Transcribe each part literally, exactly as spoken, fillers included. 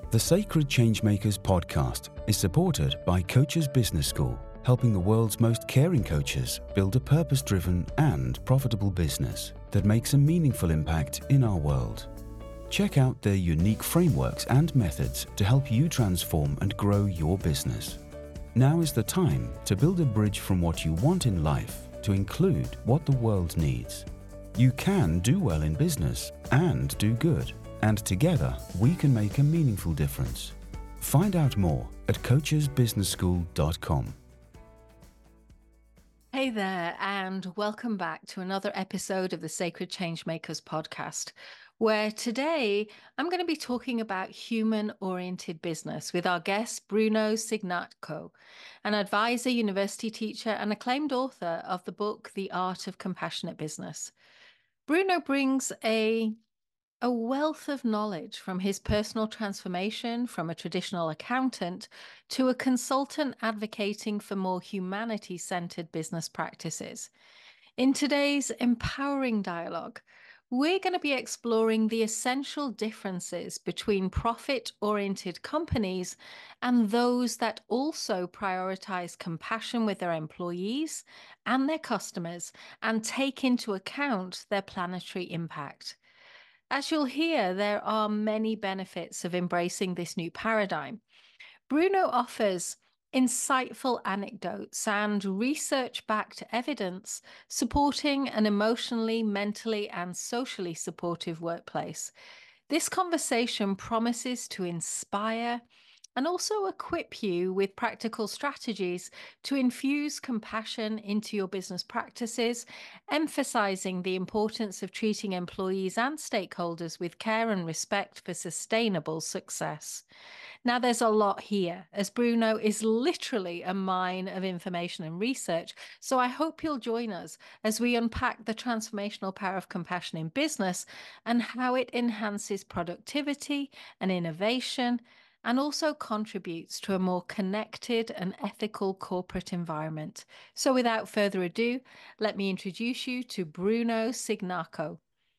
The Sacred Changemakers podcast is supported by Coaches Business School, helping the world's most caring coaches build a purpose-driven and profitable business that makes a meaningful impact in our world. Check out their unique frameworks and methods to help you transform and grow your business. Now is the time to build a bridge from what you want in life to include what the world needs. You can do well in business and do good, and together we can make a meaningful difference. Find out more at coaches business school dot com. Hey there, and welcome back to another episode of the Sacred Changemakers podcast, where today I'm going to be talking about human-oriented business with our guest, Bruno Signatko, an advisor, university teacher, and acclaimed author of the book, The Art of Compassionate Business. Bruno brings a A wealth of knowledge from his personal transformation from a traditional accountant to a consultant advocating for more humanity-centered business practices. In today's empowering dialogue, we're going to be exploring the essential differences between profit-oriented companies and those that also prioritize compassion with their employees and their customers and take into account their planetary impact. As you'll hear, there are many benefits of embracing this new paradigm. Bruno offers insightful anecdotes and research-backed evidence supporting an emotionally, mentally, and socially supportive workplace. This conversation promises to inspire and also equip you with practical strategies to infuse compassion into your business practices, emphasizing the importance of treating employees and stakeholders with care and respect for sustainable success. Now, there's a lot here, as Bruno is literally a mine of information and research, so I hope you'll join us as we unpack the transformational power of compassion in business and how it enhances productivity and innovation, and also contributes to a more connected and ethical corporate environment. So without further ado, let me introduce you to Bruno Signatko.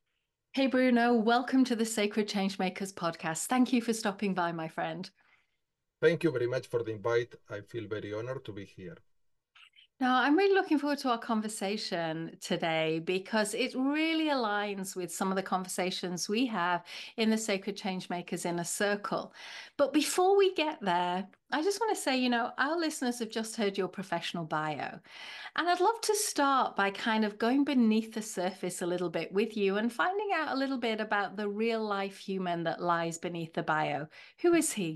Hey Bruno, welcome to the Sacred Changemakers podcast. Thank you for stopping by, my friend. Thank you very much for the invite. I feel very honored to be here. Now, I'm really looking forward to our conversation today because it really aligns with some of the conversations we have in the Sacred Changemakers Inner Circle. But before we get there, I just want to say, you know, our listeners have just heard your professional bio. And I'd love to start by kind of going beneath the surface a little bit with you and finding out a little bit about the real life human that lies beneath the bio. Who is he?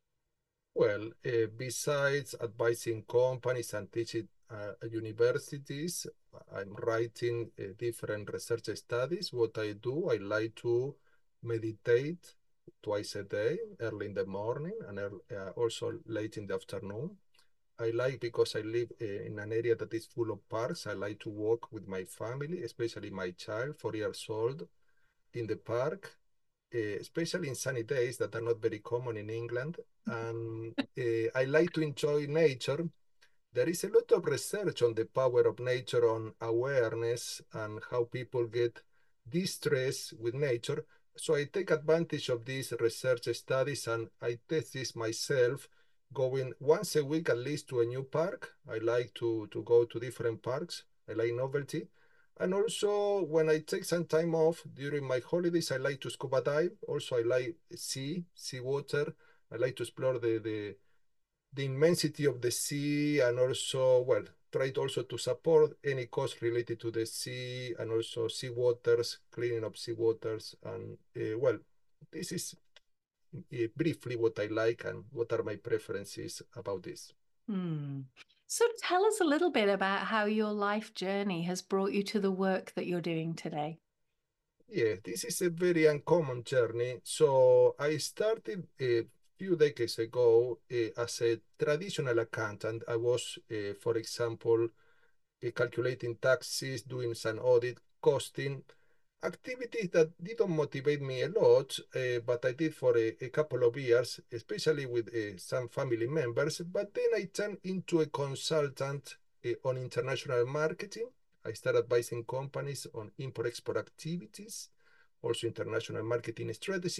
Well, uh, besides advising companies and teaching uh, at universities, I'm writing uh, different research studies. What I do, I like to meditate twice a day, early in the morning and early, uh, also late in the afternoon. I like, because I live uh, in an area that is full of parks, I like to walk with my family, especially my child, four years old, in the park. Uh, especially in sunny days that are not very common in England. And uh, I like to enjoy nature. There is a lot of research on the power of nature, on awareness and how people get distressed with nature. So I take advantage of these research studies and I test this myself, going once a week at least to a new park. I like to, to go to different parks. I like novelty. And also, when I take some time off during my holidays, I like to scuba dive. Also, I like sea, sea water. I like to explore the, the, the immensity of the sea, and also, well, try to also to support any cost related to the sea, and also sea waters, cleaning up sea waters. And uh, well, this is uh, briefly what I like and what are my preferences about this. Hmm. So tell us a little bit about how your life journey has brought you to the work that you're doing today. Yeah, this is a very uncommon journey. So I started a few decades ago uh, as a traditional accountant. I was, uh, for example, uh, calculating taxes, doing some audit, costing, activities that didn't motivate me a lot, uh, but I did for a, a couple of years, especially with uh, some family members. But then I turned into a consultant uh, on international marketing. I started advising companies on import-export activities, also international marketing strategy.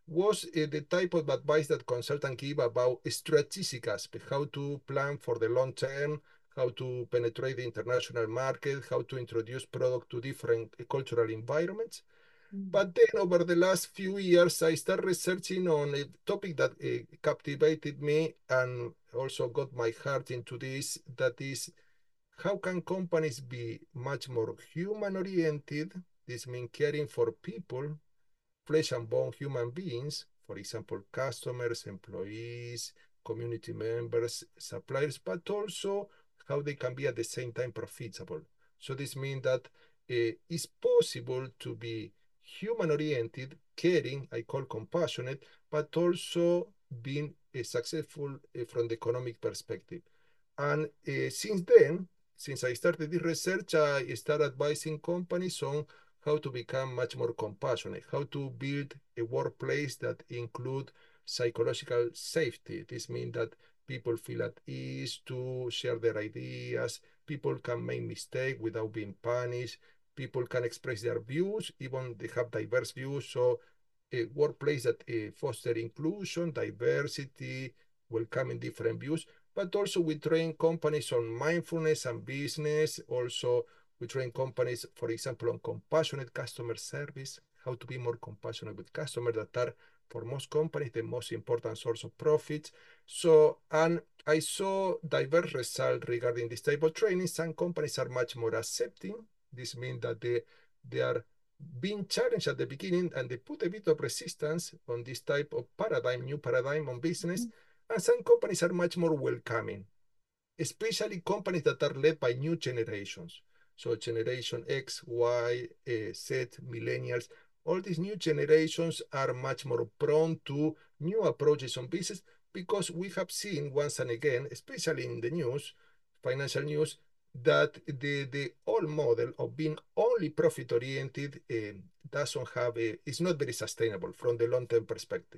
was uh, the type of advice that consultants give about strategic aspects, how to plan for the long term, how to penetrate the international market, how to introduce product to different uh, cultural environments. Mm. But then over the last few years, I started researching on a topic that uh, captivated me and also got my heart into this, that is, how can companies be much more human-oriented? This means caring for people, flesh and bone human beings, for example, customers, employees, community members, suppliers, but also how they can be at the same time profitable. So this means that uh, it's possible to be human-oriented, caring, I call compassionate, but also being uh, successful uh, from the economic perspective. And uh, since then, since I started this research, I started advising companies on how to become much more compassionate, how to build a workplace that include psychological safety. This means that people feel at ease to share their ideas, people can make mistakes without being punished, people can express their views, even they have diverse views. So a workplace that uh, foster inclusion, diversity, welcoming different views, but also we train companies on mindfulness and business. Also, we train companies, for example, on compassionate customer service, how to be more compassionate with customers that are, for most companies, the most important source of profits. So, and I saw diverse results regarding this type of training. Some companies are much more accepting. This means that they, they are being challenged at the beginning and they put a bit of resistance on this type of paradigm, new paradigm on business. Mm-hmm. And some companies are much more welcoming, especially companies that are led by new generations. So generation X, Y, uh, Z, millennials, all these new generations are much more prone to new approaches on business because we have seen once and again, especially in the news, financial news, that the, the old model of being only profit-oriented uh, doesn't have a, is not very sustainable from the long-term perspective.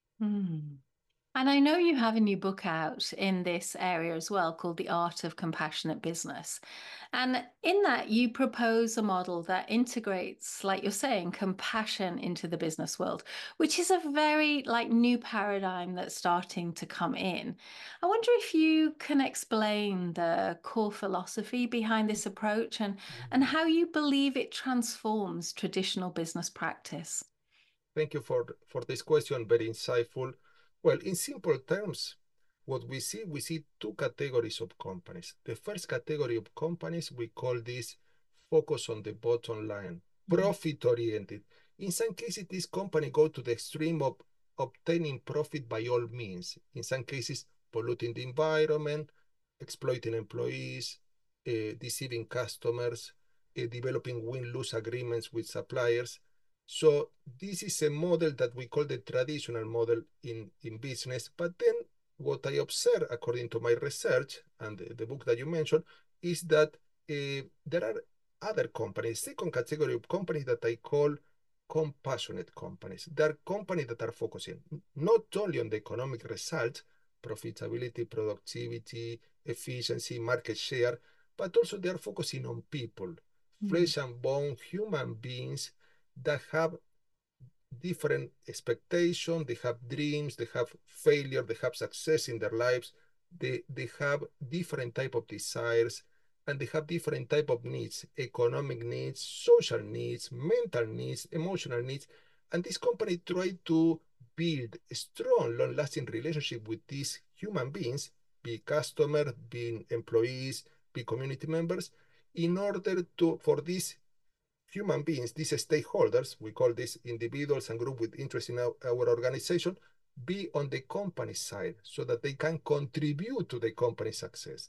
Mm. And I know you have a new book out in this area as well called The Art of Compassionate Business. And in that, you propose a model that integrates, like you're saying, compassion into the business world, which is a very like new paradigm that's starting to come in. I wonder if you can explain the core philosophy behind this approach and, and how you believe it transforms traditional business practice. Thank you for, for this question, very insightful. Well, in simple terms, what we see, we see two categories of companies. The first category of companies, we call this focus on the bottom line, mm-hmm. profit-oriented. In some cases, this company go to the extreme of obtaining profit by all means. In some cases, polluting the environment, exploiting employees, uh, deceiving customers, uh, developing win-lose agreements with suppliers. So this is a model that we call the traditional model in, in business. But then what I observe, according to my research and the, the book that you mentioned, is that uh, there are other companies, second category of companies that I call compassionate companies. They are companies that are focusing not only on the economic results, profitability, productivity, efficiency, market share, but also they are focusing on people, mm-hmm. flesh and bone, human beings that have different expectations, they have dreams, they have failure, they have success in their lives, they, they have different type of desires, and they have different type of needs, economic needs, social needs, mental needs, emotional needs. And this company try to build a strong, long-lasting relationship with these human beings, be customers, be employees, be community members, in order to, for this human beings, these stakeholders, we call these individuals and group with interest in our, our organization, be on the company side so that they can contribute to the company's success.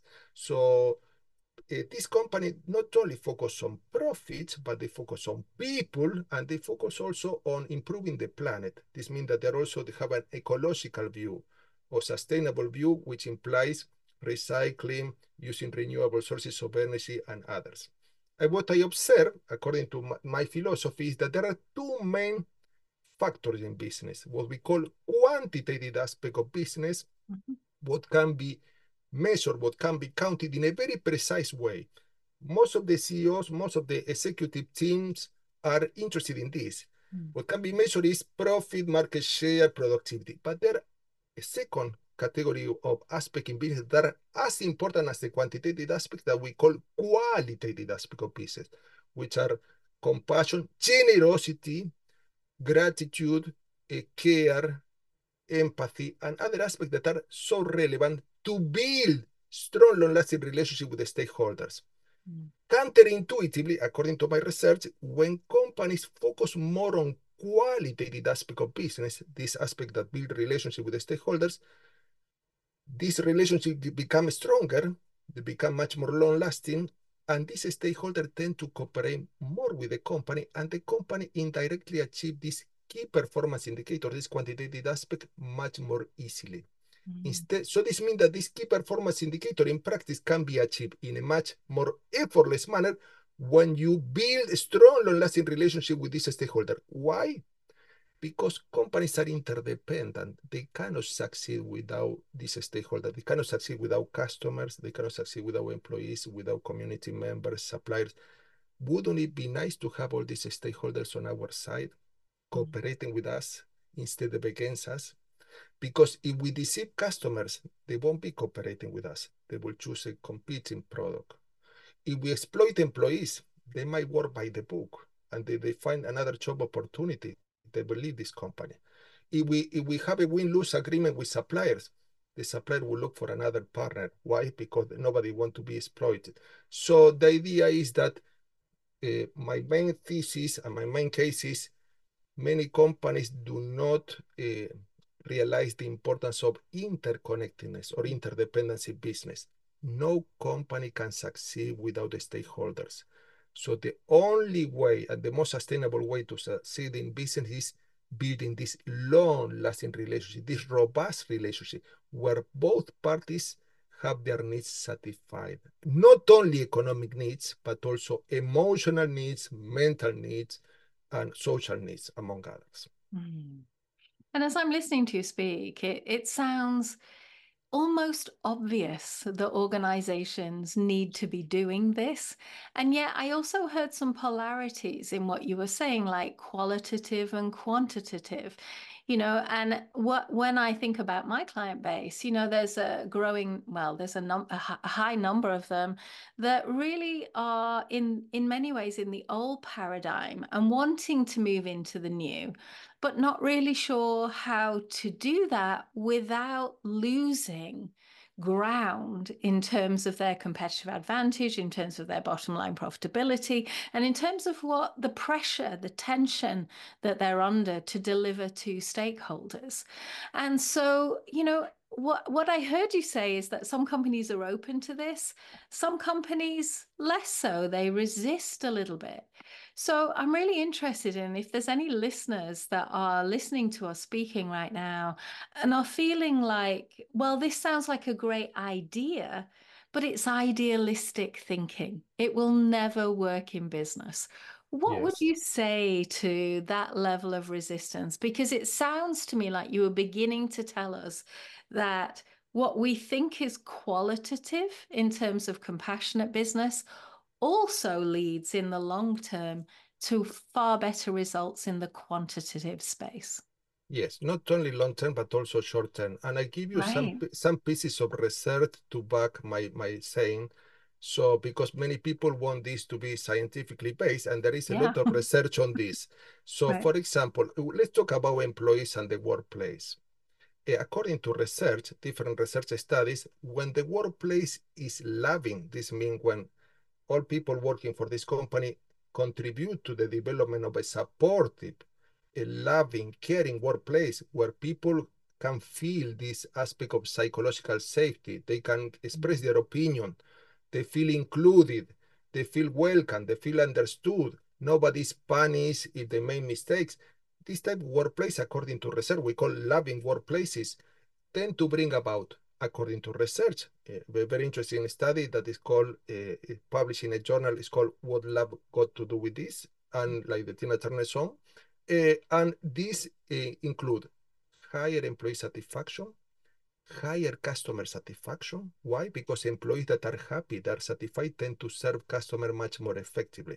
So uh, this company not only focus on profits, but they focus on people and they focus also on improving the planet. This means that they also they have an ecological view or sustainable view, which implies recycling, using renewable sources of energy and others. And what I observe, according to my, my philosophy, is that there are two main factors in business, what we call quantitative aspect of business, mm-hmm. what can be measured, what can be counted in a very precise way. Most of the C E Os, most of the executive teams are interested in this. Mm. What can be measured is profit, market share, productivity. But there a second category of aspect in business that are as important as the quantitative aspect that we call qualitative aspect of business, which are compassion, generosity, gratitude, uh, care, empathy, and other aspects that are so relevant to build strong, long-lasting relationship with the stakeholders. Mm. Counterintuitively, according to my research, when companies focus more on qualitative aspect of business, this aspect that build relationship with the stakeholders, this relationship become stronger, they become much more long-lasting, and these stakeholders tend to cooperate more with the company, and the company indirectly achieve this key performance indicator, this quantitative aspect, much more easily. Mm. Instead, so this means that this key performance indicator in practice can be achieved in a much more effortless manner when you build a strong, long-lasting relationship with this stakeholder. Why? Because companies are interdependent. They cannot succeed without this stakeholder. They cannot succeed without customers. They cannot succeed without employees, without community members, suppliers. Wouldn't it be nice to have all these stakeholders on our side, cooperating with us instead of against us? Because if we deceive customers, they won't be cooperating with us. They will choose a competing product. If we exploit employees, they might work by the book and they, they find another job opportunity. They will leave this company. If we, if we have a win-lose agreement with suppliers, the supplier will look for another partner. Why? Because nobody wants to be exploited. So the idea is that uh, my main thesis and my main case is many companies do not uh, realize the importance of interconnectedness or interdependence in business. No company can succeed without the stakeholders. So the only way and the most sustainable way to succeed in business is building this long-lasting relationship, this robust relationship, where both parties have their needs satisfied. Not only economic needs, but also emotional needs, mental needs, and social needs, among others. Mm. And as I'm listening to you speak, it, it sounds almost obvious that organizations need to be doing this. And yet I also heard some polarities in what you were saying, like qualitative and quantitative, you know, and what when I think about my client base, you know, there's a growing, well, there's a, num a high number of them that really are in, in many ways in the old paradigm and wanting to move into the new, but not really sure how to do that without losing ground in terms of their competitive advantage, in terms of their bottom line profitability, and in terms of what the pressure, the tension that they're under to deliver to stakeholders. And so, you know, what, what I heard you say is that some companies are open to this, some companies less so, they resist a little bit. So I'm really interested in if there's any listeners that are listening to us speaking right now and are feeling like, well, this sounds like a great idea, but it's idealistic thinking. It will never work in business. What would Yes. you say to that level of resistance? Because it sounds to me like you were beginning to tell us that what we think is qualitative in terms of compassionate business also leads in the long term to far better results in the quantitative space. Yes, not only long term, but also short term. And I give you some Right. some pieces of research to back my, my saying. So, because many people want this to be scientifically based, and there is a Yeah. lot of research on this. So, Right. for example, let's talk about employees and the workplace. Eh, According to research, different research studies, when the workplace is loving, this means when all people working for this company contribute to the development of a supportive, a loving, caring workplace where people can feel this aspect of psychological safety. They can express their opinion. They feel included. They feel welcome. They feel understood. Nobody's punished if they make mistakes. This type of workplace, according to research, we call loving workplaces, tend to bring about, according to research, a very interesting study that is called, uh, published in a journal, is called What Love Got to Do with This, and like the Tina Turner song. Uh, and these uh, include higher employee satisfaction, higher customer satisfaction. Why? Because employees that are happy, that are satisfied, tend to serve customer much more effectively.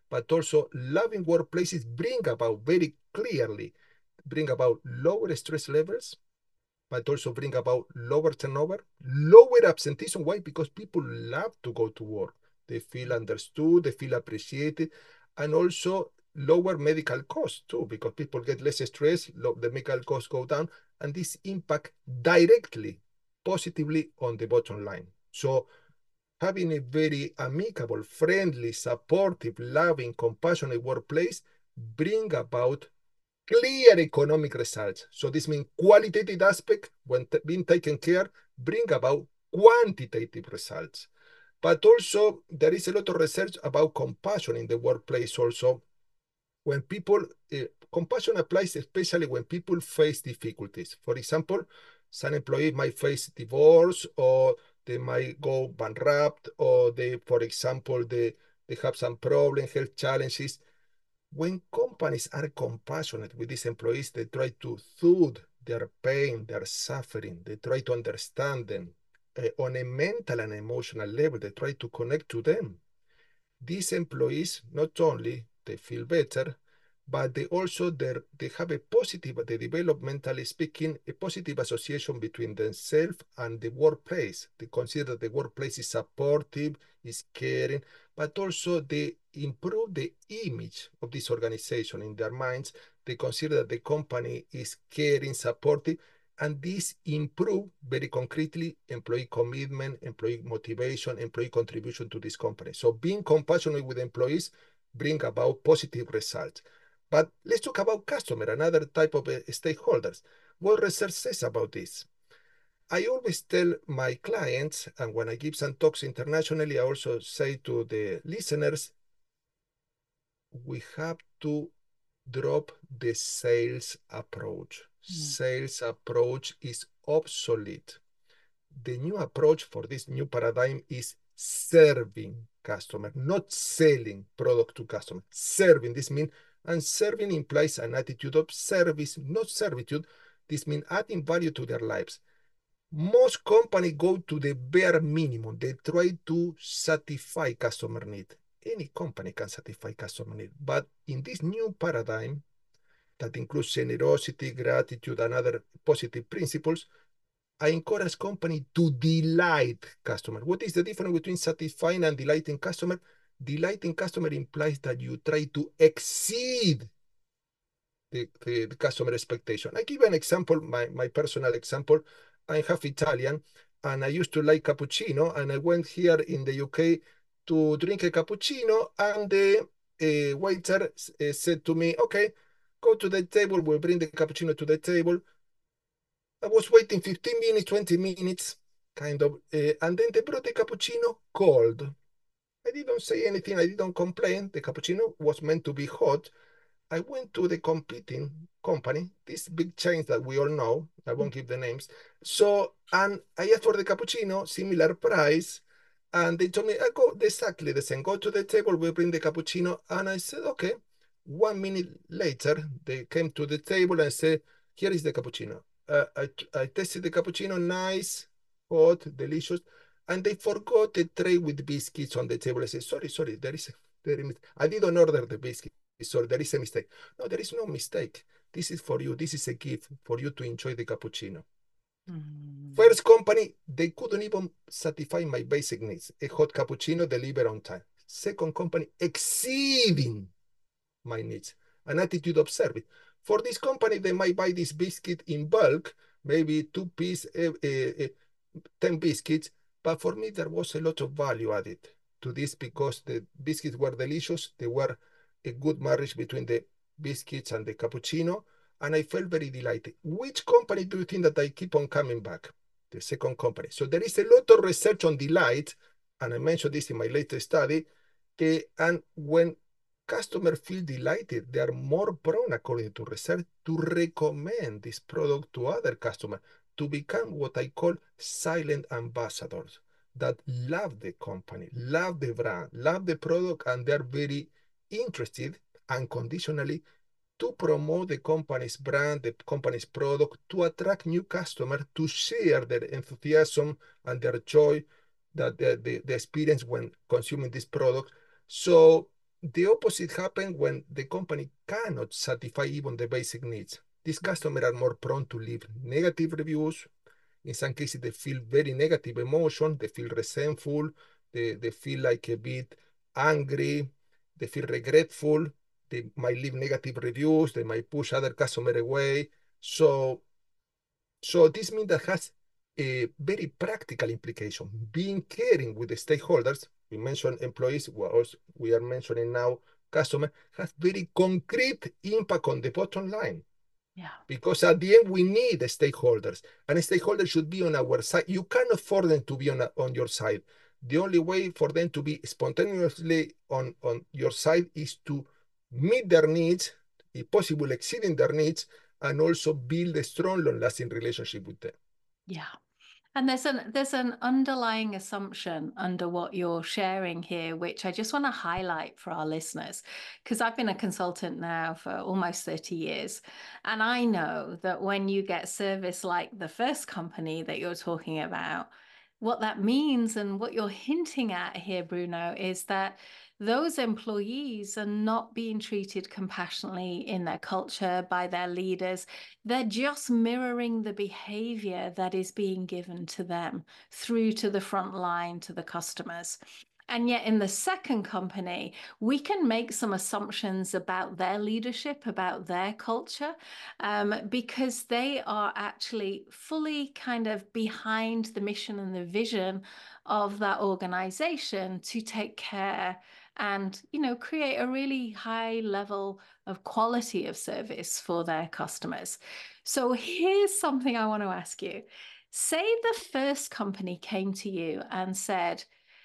but also loving workplaces bring about very clearly, bring about lower stress levels, but also bring about lower turnover, lower absenteeism. Why? Because people love to go to work. They feel understood, they feel appreciated, and also lower medical costs too, because people get less stress, the medical costs go down, and this impact directly, positively on the bottom line. So having a very amicable, friendly, supportive, loving, compassionate workplace bring about clear economic results. So this means qualitative aspect, when being taken care, bring about quantitative results. But also there is a lot of research about compassion in the workplace also. When people, uh, compassion applies especially when people face difficulties. For example, some employees might face divorce, or they might go bankrupt, or they, for example, they, they have some problem, health challenges. When companies are compassionate with these employees, they try to soothe their pain, their suffering. They try to understand them uh, on a mental and emotional level. They try to connect to them. These employees, not only they feel better, but they also they have a positive, they develop, mentally speaking, a positive association between themselves and the workplace. They consider the workplace is supportive, is caring, but also they improve the image of this organization in their minds. They consider that the company is caring, supportive, and this improve very concretely employee commitment, employee motivation, employee contribution to this company. So being compassionate with employees bring about positive results. But let's talk about customer, another type of uh, stakeholders. What research says about this? I always tell my clients, and when I give some talks internationally, I also say to the listeners, we have to drop the sales approach. Mm. Sales approach is obsolete. The new approach for this new paradigm is serving customer, not selling product to customer. Serving, this means, and serving implies an attitude of service, not servitude. This means adding value to their lives. Most companies go to the bare minimum. They try to satisfy customer need. Any company can satisfy customer need, but in this new paradigm that includes generosity, gratitude, and other positive principles, I encourage companies to delight customers. What is the difference between satisfying and delighting customer? Delighting customer implies that you try to exceed the, the, the customer expectation. I give an example, my, my personal example. I'm half Italian, and I used to like cappuccino, and I went here in the U K to drink a cappuccino, and the uh, waiter uh, said to me, okay, go to the table, we'll bring the cappuccino to the table. I was waiting fifteen minutes, twenty minutes, kind of, uh, and then they brought the cappuccino cold. I didn't say anything, I didn't complain. The cappuccino was meant to be hot. I went to the competing company, this big chains that we all know, I won't give the names. So, and I asked for the cappuccino, similar price, and they told me, I go exactly the same. Go to the table, we bring the cappuccino. And I said, okay. One minute later, they came to the table and said, here is the cappuccino. Uh, I, I tasted the cappuccino, nice, hot, delicious. And they forgot the tray with biscuits on the table. I said, sorry, sorry, there is a, there is, I didn't order the biscuit. So there is a mistake. No, there is no mistake. This is for you. This is a gift for you to enjoy the cappuccino. Mm. First company, they couldn't even satisfy my basic needs. A hot cappuccino delivered on time. Second company, exceeding my needs. An attitude of service. For this company, they might buy this biscuit in bulk, maybe two piece, uh, uh, uh, ten biscuits. But for me, there was a lot of value added to this because the biscuits were delicious. They were a good marriage between the biscuits and the cappuccino, and I felt very delighted. Which company do you think that I keep on coming back? The second company. So there is a lot of research on delight, and I mentioned this in my latest study, uh, and when customers feel delighted, they are more prone, according to research, to recommend this product to other customers, to become what I call silent ambassadors that love the company, love the brand, love the product, and they're very interested unconditionally to promote the company's brand, the company's product, to attract new customers, to share their enthusiasm and their joy that the, the, the experience when consuming this product. So the opposite happens when the company cannot satisfy even the basic needs. These customers are more prone to leave negative reviews. In some cases, they feel very negative emotion. They feel resentful. They, they feel like a bit angry. They feel regretful. They might leave negative reviews. They might push other customers away. So, so this means that has a very practical implication. Being caring with the stakeholders, we mentioned employees, well, we are mentioning now customer, has very concrete impact on the bottom line. Yeah. Because at the end, we need the stakeholders, and the stakeholders should be on our side. You can't afford them to be on, a, on your side. The only way for them to be spontaneously on, on your side is to meet their needs, if possible, exceeding their needs, and also build a strong, long-lasting relationship with them. Yeah. And there's an there's an underlying assumption under what you're sharing here, which I just want to highlight for our listeners, because I've been a consultant now for almost thirty years. And I know that when you get service like the first company that you're talking about, what that means and what you're hinting at here, Bruno, is that those employees are not being treated compassionately in their culture by their leaders. They're just mirroring the behavior that is being given to them through to the front line, to the customers. And yet in the second company, we can make some assumptions about their leadership, about their culture, um, because they are actually fully kind of behind the mission and the vision of that organization to take care and, you know, create a really high level of quality of service for their customers. So here's something I want to ask you. Say the first company came to you and said,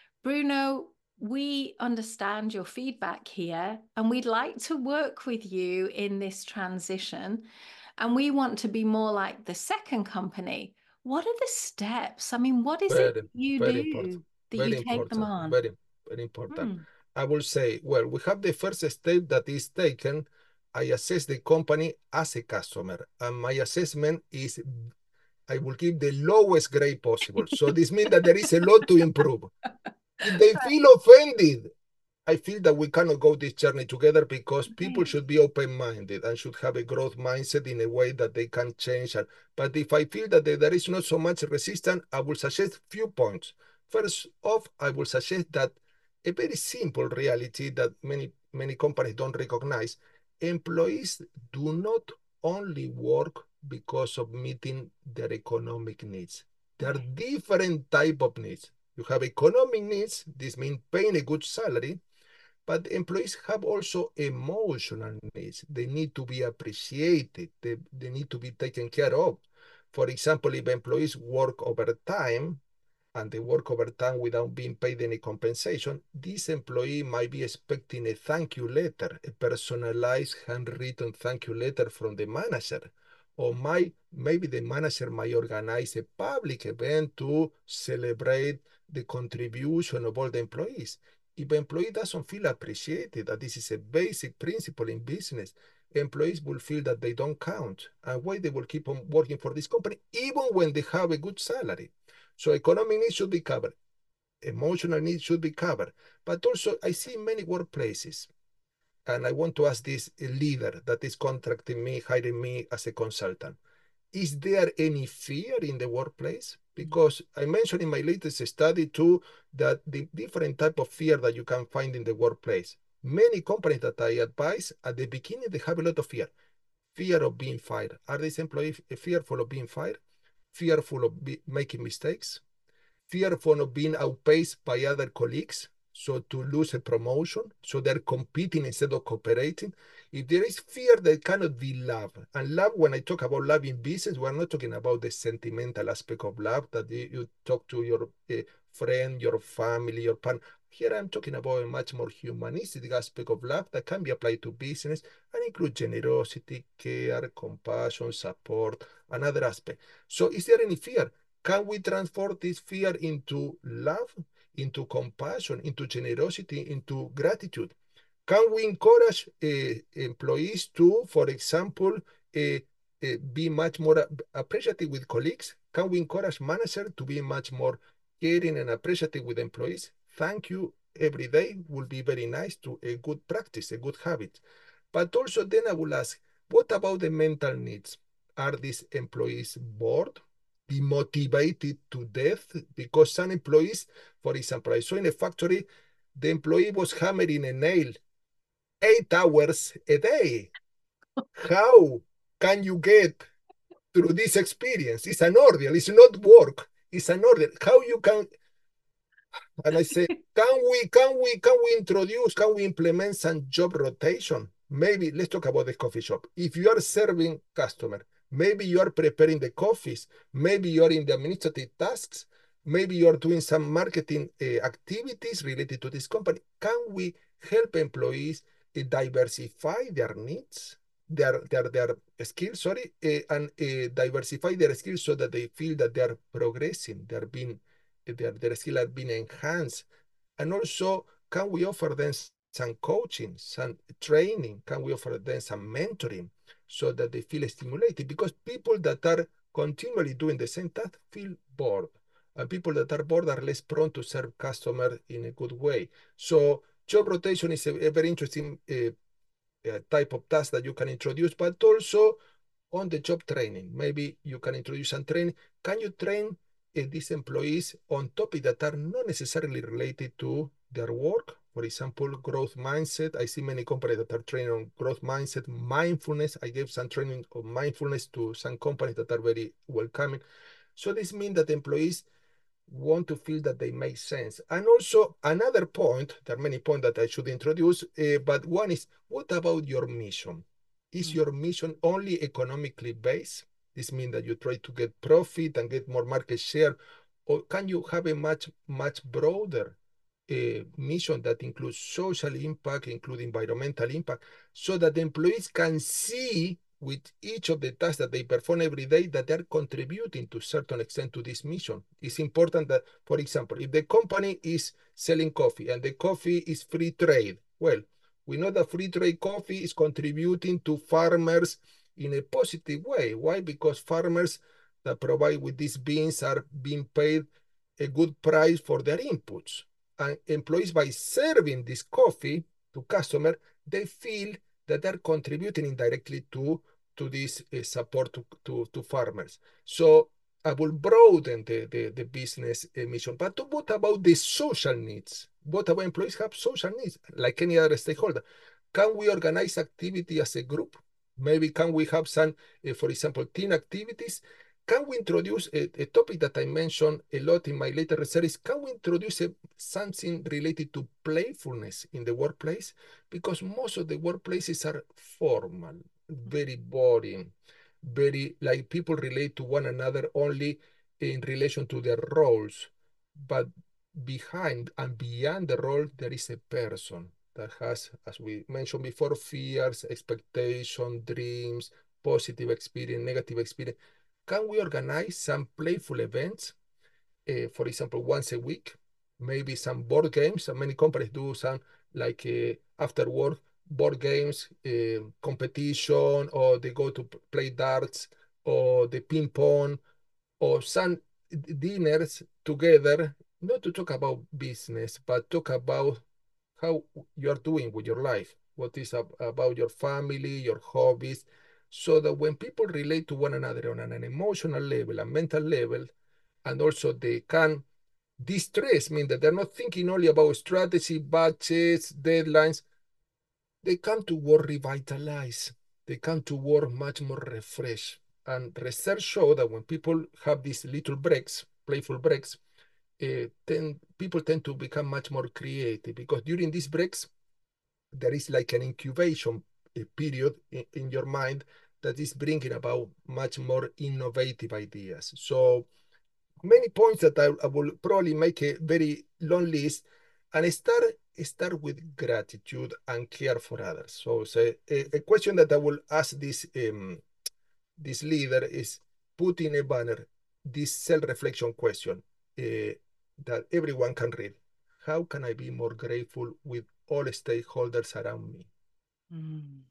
Bruno, we understand your feedback here, and we'd like to work with you in this transition, and we want to be more like the second company. What are the steps? I mean, what is very, it you very do important. that Very you take important. them on? Very, very important. Hmm. I will say, well, we have the first step that is taken. I assess the company as a customer, and my assessment is I will give the lowest grade possible. So this means that there is a lot to improve. If they feel offended, I feel that we cannot go this journey together, because people should be open-minded and should have a growth mindset in a way that they can change. But if I feel that there is not so much resistance, I will suggest few points. First off, I will suggest that a very simple reality that many, many companies don't recognize: employees do not only work because of meeting their economic needs. There are different type of needs. You have economic needs. This means paying a good salary. But employees have also emotional needs. They need to be appreciated. They, they need to be taken care of. For example, if employees work overtime and they work overtime without being paid any compensation, this employee might be expecting a thank you letter, a personalized handwritten thank you letter from the manager. Or might, maybe the manager might organize a public event to celebrate the contribution of all the employees. If an employee doesn't feel appreciated, that this is a basic principle in business, employees will feel that they don't count, and why they will keep on working for this company, even when they have a good salary. So economic needs should be covered. Emotional needs should be covered. But also, I see many workplaces, and I want to ask this leader that is contracting me, hiring me as a consultant, is there any fear in the workplace? Because I mentioned in my latest study too that the different type of fear that you can find in the workplace. Many companies that I advise, at the beginning, they have a lot of fear. Fear of being fired. Are these employees fearful of being fired? Fearful of be making mistakes? Fearful of being outpaced by other colleagues, so to lose a promotion, so they're competing instead of cooperating. If there is fear, there cannot be love. And love, when I talk about love in business, we're not talking about the sentimental aspect of love that you, you talk to your uh, friend, your family, your partner. Here I'm talking about a much more humanistic aspect of love that can be applied to business and include generosity, care, compassion, support, and other aspects. So is there any fear? Can we transform this fear into love, into compassion, into generosity, into gratitude? Can we encourage uh, employees to, for example, uh, uh, be much more appreciative with colleagues? Can we encourage managers to be much more caring and appreciative with employees? Thank you every day will be very nice to a good practice, a good habit. But also then I will ask, what about the mental needs? Are these employees bored, demotivated to death? Because some employees, for example, I saw in a factory, the employee was hammering a nail eight hours a day. How can you get through this experience? It's an ordeal. It's not work. It's an ordeal. How you can, and I say, can we, can we, can we introduce, can we implement some job rotation? Maybe let's talk about the coffee shop. If you are serving customer, maybe you are preparing the coffees, maybe you are in the administrative tasks, maybe you are doing some marketing uh, activities related to this company. Can we help employees uh, diversify their needs, their their their skills, sorry, uh, and uh, diversify their skills so that they feel that they are progressing, they are being their, their skill are being enhanced. And also, can we offer them some coaching, some training? Can we offer them some mentoring so that they feel stimulated? Because people that are continually doing the same task feel bored. And people that are bored are less prone to serve customers in a good way. So job rotation is a, a very interesting uh, uh, type of task that you can introduce, but also on the job training. Maybe you can introduce some training. Can you train uh, these employees on topics that are not necessarily related to their work? For example, growth mindset. I see many companies that are training on growth mindset, mindfulness. I gave some training on mindfulness to some companies that are very welcoming. So this means that employees want to feel that they make sense. And also another point, there are many points that I should introduce, uh, but one is, what about your mission? Is mm. your mission only economically based? This means that you try to get profit and get more market share, or can you have a much, much broader uh, mission that includes social impact, including environmental impact, so that the employees can see with each of the tasks that they perform every day that they're contributing to a certain extent to this mission. It's important that, for example, if the company is selling coffee and the coffee is free trade, well, we know that free trade coffee is contributing to farmers in a positive way. Why? Because farmers that provide with these beans are being paid a good price for their inputs. And employees, by serving this coffee to customer, they feel that they're contributing indirectly to, to this uh, support to, to, to farmers. So I will broaden the, the, the business uh, mission. But what about the social needs? What about employees have social needs, like any other stakeholder? Can we organize activity as a group? Maybe can we have some, uh, for example, team activities? Can we introduce a, a topic that I mentioned a lot in my later research? Can we introduce a, something related to playfulness in the workplace? Because most of the workplaces are formal, very boring, very like people relate to one another only in relation to their roles. But behind and beyond the role, there is a person that has, as we mentioned before, fears, expectation, dreams, positive experience, negative experience. Can we organize some playful events, uh, for example, once a week? Maybe some board games. Many companies do some like uh, after work board games, uh, competition, or they go to play darts, or the ping pong, or some dinners together, not to talk about business, but talk about how you are doing with your life, what is ab about your family, your hobbies, so that when people relate to one another on an emotional level, a mental level, and also they can distress, mean that they're not thinking only about strategy, budgets, deadlines, they come to work revitalized. They come to work much more refreshed. And research show that when people have these little breaks, playful breaks, uh, then people tend to become much more creative, because during these breaks, there is like an incubation period in, in your mind that is bringing about much more innovative ideas. So many points that I, I will probably make a very long list, and start start with gratitude and care for others. So, so a, a question that I will ask this um, this leader is, put in a banner this self-reflection question uh, that everyone can read. How can I be more grateful with all stakeholders around me? Mm.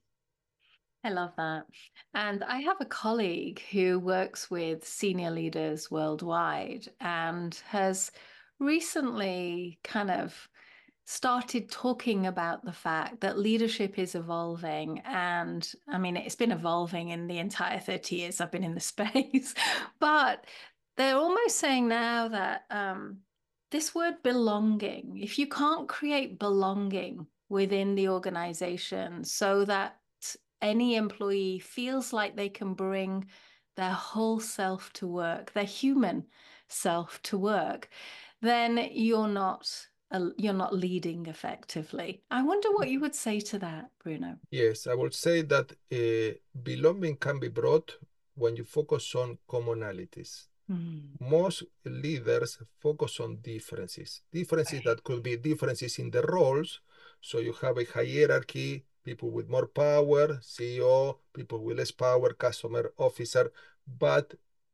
I love that. And I have a colleague who works with senior leaders worldwide and has recently kind of started talking about the fact that leadership is evolving. And I mean, it's been evolving in the entire thirty years I've been in the space, but they're almost saying now that um, this word belonging, if you can't create belonging within the organization so that any employee feels like they can bring their whole self to work, their human self to work, then you're not uh, you're not leading effectively. I wonder what you would say to that, Bruno. Yes, I would say that uh, belonging can be brought when you focus on commonalities. Mm. Most leaders focus on differences. Differences that could be differences in the roles. So you have a hierarchy, people with more power, C E O, people with less power, customer officer. But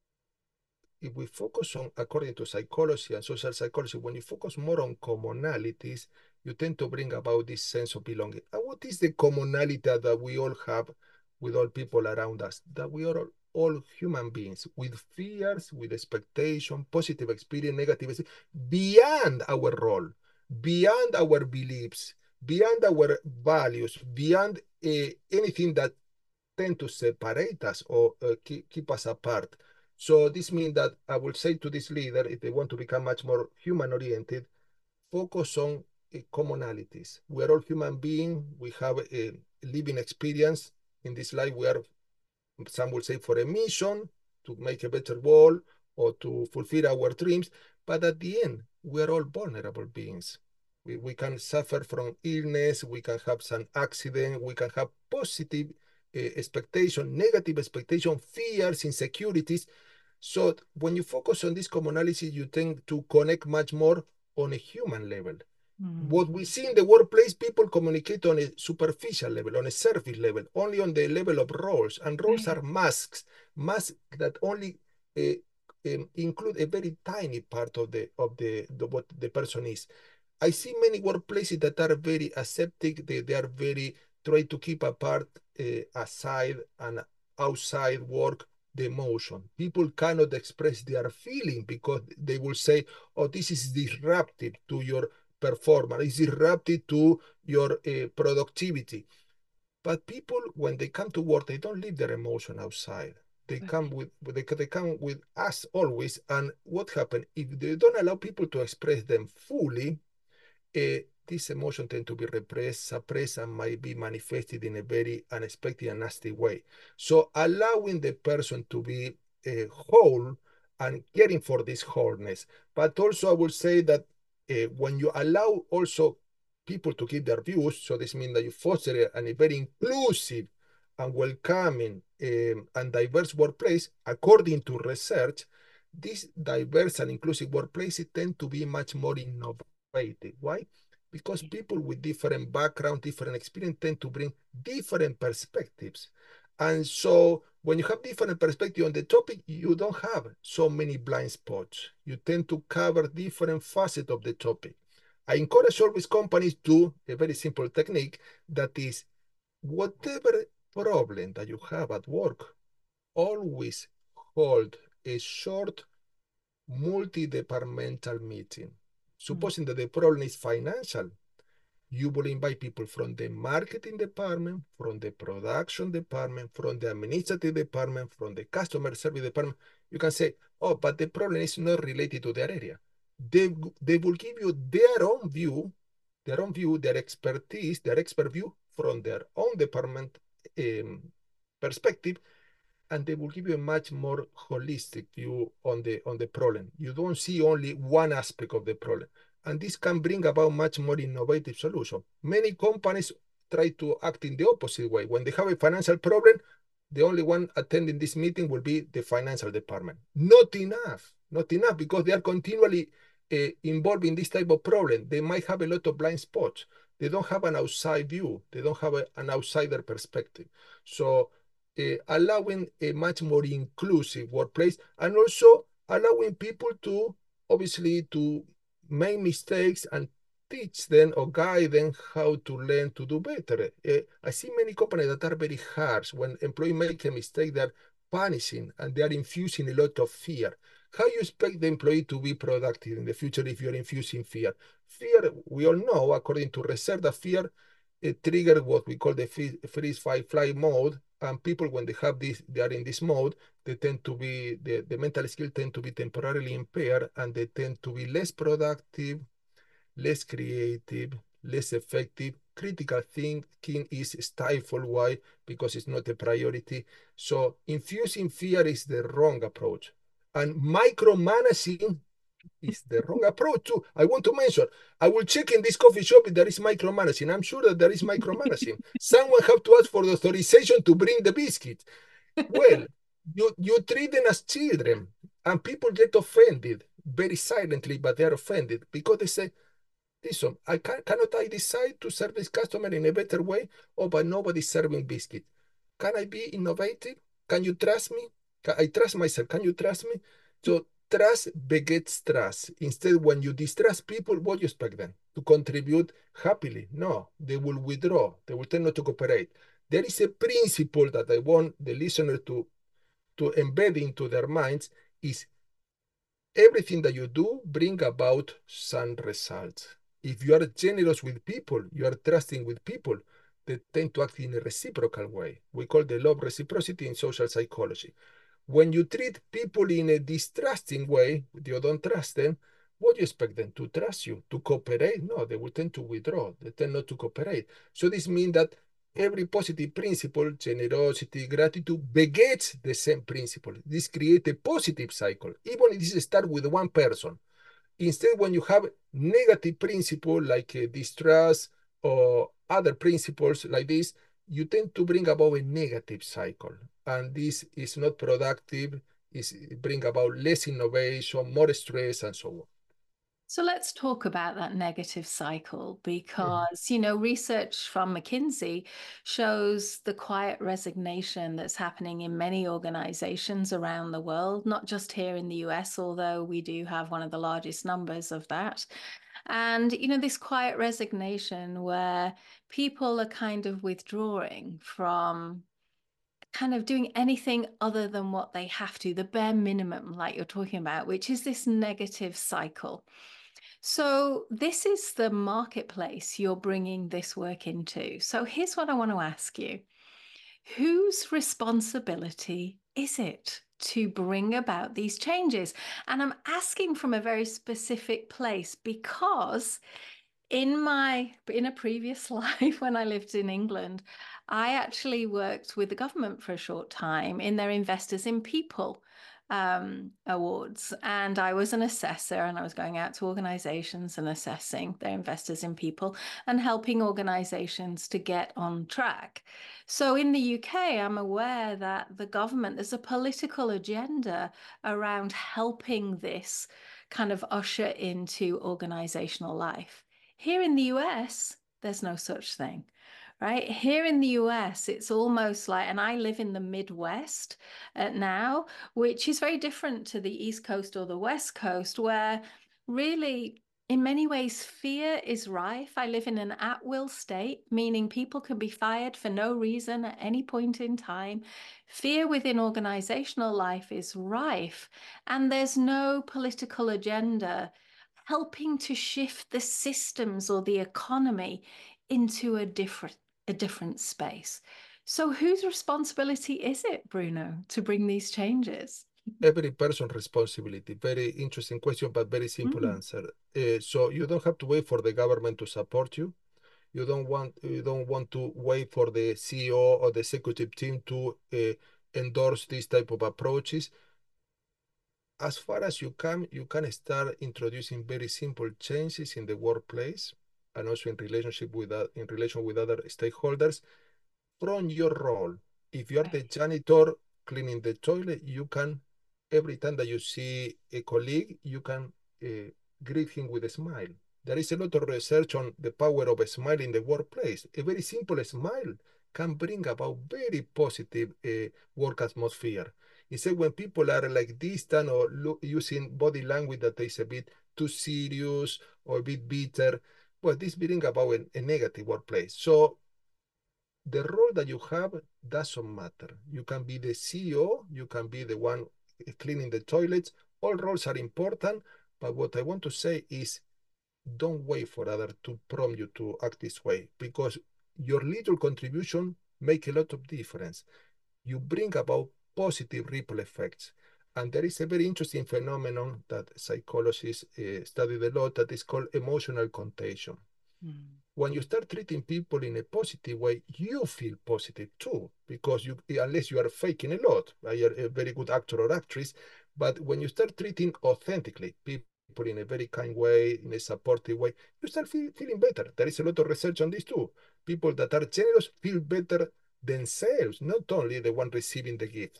if we focus on, according to psychology and social psychology, when you focus more on commonalities, you tend to bring about this sense of belonging. And what is the commonality that we all have with all people around us? That we are all, all human beings with fears, with expectation, positive experience, negative experience, beyond our role, beyond our beliefs, beyond our values, beyond uh, anything that tend to separate us or uh, keep, keep us apart. So this means that I will say to this leader, if they want to become much more human-oriented, focus on uh, commonalities. We are all human beings. We have a living experience in this life. We are, some will say, for a mission, to make a better world or to fulfill our dreams. But at the end, we are all vulnerable beings. We, we can suffer from illness. We can have some accident. We can have positive uh, expectation, negative expectation, fears, insecurities. So when you focus on this commonality, you tend to connect much more on a human level. Mm. What we see in the workplace, people communicate on a superficial level, on a surface level, only on the level of roles. And roles right. are masks, masks that only uh, um, include a very tiny part of the of the, the what the person is. I see many workplaces that are very aseptic. They, they are very try to keep apart uh, aside and outside work the emotion. People cannot express their feeling because they will say, oh, this is disruptive to your performance, it's disruptive to your uh, productivity. But people, when they come to work, they don't leave their emotion outside. They okay. come with they, they come with us always. And what happens if they don't allow people to express them fully? Uh, this emotion tend to be repressed, suppressed, and might be manifested in a very unexpected and nasty way. So allowing the person to be uh, whole and caring for this wholeness. But also I would say that uh, when you allow also people to give their views, so this means that you foster a, a very inclusive and welcoming um, and diverse workplace, according to research, these diverse and inclusive workplaces tend to be much more innovative. Why? Because people with different background, different experience tend to bring different perspectives. And so when you have different perspective on the topic, you don't have so many blind spots. You tend to cover different facets of the topic. I encourage always companies to a very simple technique that is, whatever problem that you have at work, always hold a short multi-departmental meeting. Supposing mm-hmm. that the problem is financial, you will invite people from the marketing department, from the production department, from the administrative department, from the customer service department. You can say, oh, but the problem is not related to their area. They, they will give you their own view, their own view, their expertise, their expert view from their own department um, perspective, and they will give you a much more holistic view on the on the problem. You don't see only one aspect of the problem, and this can bring about much more innovative solution. Many companies try to act in the opposite way. When they have a financial problem, the only one attending this meeting will be the financial department. Not enough, not enough, because they are continually uh, involved in this type of problem. They might have a lot of blind spots. They don't have an outside view. They don't have a, an outsider perspective. So Uh, allowing a much more inclusive workplace, and also allowing people to obviously to make mistakes and teach them or guide them how to learn to do better. Uh, I see many companies that are very harsh. When employees make a mistake, they're punishing and they are infusing a lot of fear. how you expect the employee to be productive in the future if you're infusing fear? Fear, we all know, according to research, that fear it triggers what we call the freeze, fight, flight mode. And people, when they have this, they are in this mode, they tend to be, the, the mental skills tend to be temporarily impaired, and they tend to be less productive, less creative, less effective. Critical thinking is stifled. Why? Because it's not a priority. So infusing fear is the wrong approach. And micromanaging is the wrong approach too. I want to mention, I will check in this coffee shop if there is micromanaging. I'm sure that there is micromanaging. Someone have to ask for the authorization to bring the biscuit. Well, you, you treat them as children, and people get offended very silently, but they're offended because they say, listen, I can, cannot I decide to serve this customer in a better way? Oh, but nobody's serving biscuit. Can I be innovative? Can you trust me? Can I trust myself? Can you trust me? So trust begets trust. Instead, when you distrust people, what do you expect them? To contribute happily? No, they will withdraw. They will tend not to cooperate. There is a principle that I want the listener to, to embed into their minds is everything that you do bring about some results. If you are generous with people, you are trusting with people, they tend to act in a reciprocal way. We call the law of reciprocity in social psychology. When you treat people in a distrusting way, you don't trust them, what do you expect them to trust you, to cooperate? No, they will tend to withdraw. They tend not to cooperate. So this means that every positive principle, generosity, gratitude, begets the same principle. This creates a positive cycle, even if this starts with one person. Instead, when you have negative principle like uh, distrust or other principles like this, you tend to bring about a negative cycle. And this is not productive, it brings about less innovation, more stress, and so on. So let's talk about that negative cycle because, mm-hmm. you know, research from McKinsey shows the quiet resignation that's happening in many organizations around the world, not just here in the U S, although we do have one of the largest numbers of that. And, you know, this quiet resignation where people are kind of withdrawing from kind of doing anything other than what they have to, the bare minimum, like you're talking about, which is this negative cycle. So this is the marketplace you're bringing this work into. So here's what I want to ask you. Whose responsibility is it to bring about these changes? And I'm asking from a very specific place because in my, in a previous life when I lived in England, I actually worked with the government for a short time in their Investors in People um, awards. And I was an assessor and I was going out to organizations and assessing their investors in people and helping organizations to get on track. So in the U K, I'm aware that the government, there's a political agenda around helping this kind of usher into organizational life. Here in the U S, there's no such thing, right? Here in the U S, it's almost like, and I live in the Midwest uh, now, which is very different to the East Coast or the West Coast, where really, in many ways, fear is rife. I live in an at-will state, meaning people can be fired for no reason at any point in time. Fear within organizational life is rife, and there's no political agenda helping to shift the systems or the economy into a different, a different space. So whose responsibility is it, Bruno, to bring these changes? Every person's responsibility. Very interesting question, but very simple mm. answer. Uh, so you don't have to wait for the government to support you. You don't want you don't want to wait for the C E O or the executive team to uh, endorse this type of approaches. As far as you can, you can start introducing very simple changes in the workplace and also in relationship with uh, in relation with other stakeholders from your role. If you are the janitor cleaning the toilet, you can, every time that you see a colleague, you can uh, greet him with a smile. There is a lot of research on the power of a smile in the workplace. A very simple smile can bring about very positive uh, work atmosphere. Instead, when people are like distant or look, using body language that is a bit too serious or a bit bitter, well, this brings about a, a negative workplace. So the role that you have doesn't matter. You can be the C E O, you can be the one cleaning the toilets, all roles are important, but what I want to say is don't wait for others to prompt you to act this way, because your little contribution make a lot of difference. You bring about positive ripple effects. And there is a very interesting phenomenon that psychologists uh, study a lot that is called emotional contagion. Mm. When you start treating people in a positive way, you feel positive too, because you, unless you are faking a lot, you are a very good actor or actress, but when you start treating authentically people in a very kind way, in a supportive way, you start feel, feeling better. There is a lot of research on this too. People that are generous feel better themselves, not only the one receiving the gift.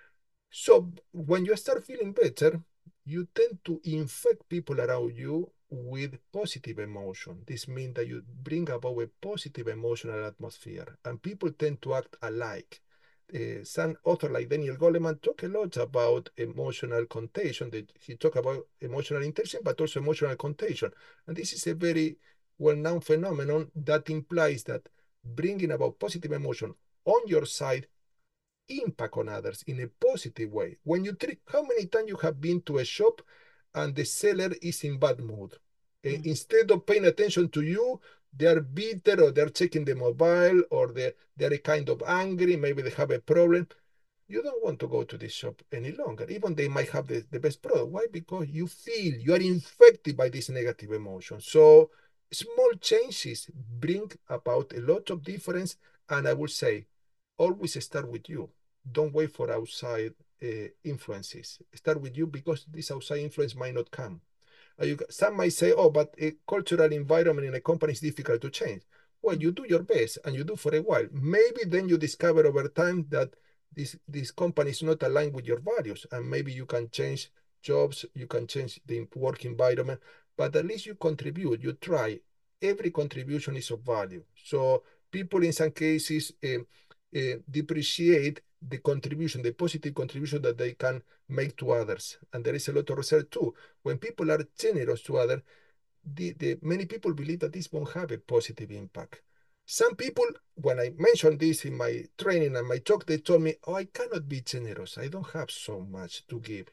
So when you start feeling better, you tend to infect people around you with positive emotion. This means that you bring about a positive emotional atmosphere, and people tend to act alike. Uh, some author like Daniel Goleman talk a lot about emotional contagion. That he talk about emotional intention, but also emotional contagion. And this is a very well-known phenomenon that implies that bringing about positive emotion on your side impact on others in a positive way. When you treat, how many times you have been to a shop and the seller is in bad mood? Mm. Uh, instead of paying attention to you, they are bitter, or they're checking the mobile, or they're, they're kind of angry, maybe they have a problem. You don't want to go to this shop any longer. Even they might have the, the best product. Why? Because you feel you are infected by this negative emotion. So small changes bring about a lot of difference. And I would say, always start with you. Don't wait for outside uh, influences. Start with you, because this outside influence might not come. Uh, you, some might say, oh, but a cultural environment in a company is difficult to change. Well, you do your best and you do for a while. Maybe then you discover over time that this, this company is not aligned with your values, and maybe you can change jobs, you can change the work environment, but at least you contribute, you try. Every contribution is of value. So people in some cases uh, uh, depreciate the contribution, the positive contribution that they can make to others. And there is a lot of research too. When people are generous to others, the, the, many people believe that this won't have a positive impact. Some people, when I mentioned this in my training and my talk, they told me, oh, I cannot be generous. I don't have so much to give.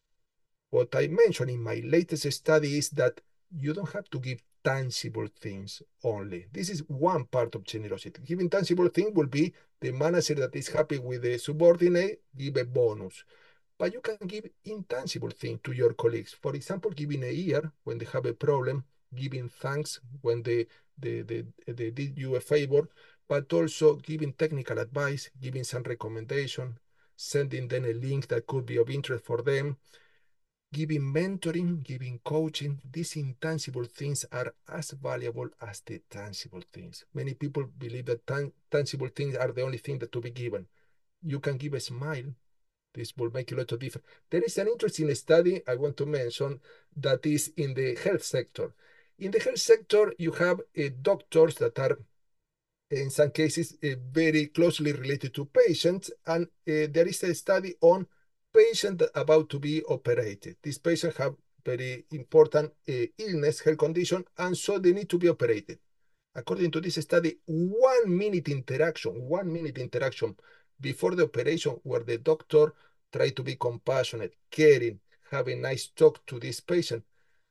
What I mentioned in my latest study is that you don't have to give tangible things only. This is one part of generosity. Giving tangible things will be the manager that is happy with the subordinate, give a bonus. But you can give intangible things to your colleagues. For example, giving a ear when they have a problem, giving thanks when they, they, they, they did you a favor, but also giving technical advice, giving some recommendation, sending them a link that could be of interest for them, giving mentoring, giving coaching. These intangible things are as valuable as the tangible things. Many people believe that tan tangible things are the only thing that to be given. You can give a smile. This will make a lot of difference. There is an interesting study I want to mention that is in the health sector. In the health sector, you have uh, doctors that are, in some cases, uh, very closely related to patients, and uh, there is a study on patient about to be operated. These patients have very important uh, illness, health condition, and so they need to be operated. According to this study, one minute interaction, one minute interaction before the operation, where the doctor try to be compassionate, caring, have a nice talk to this patient,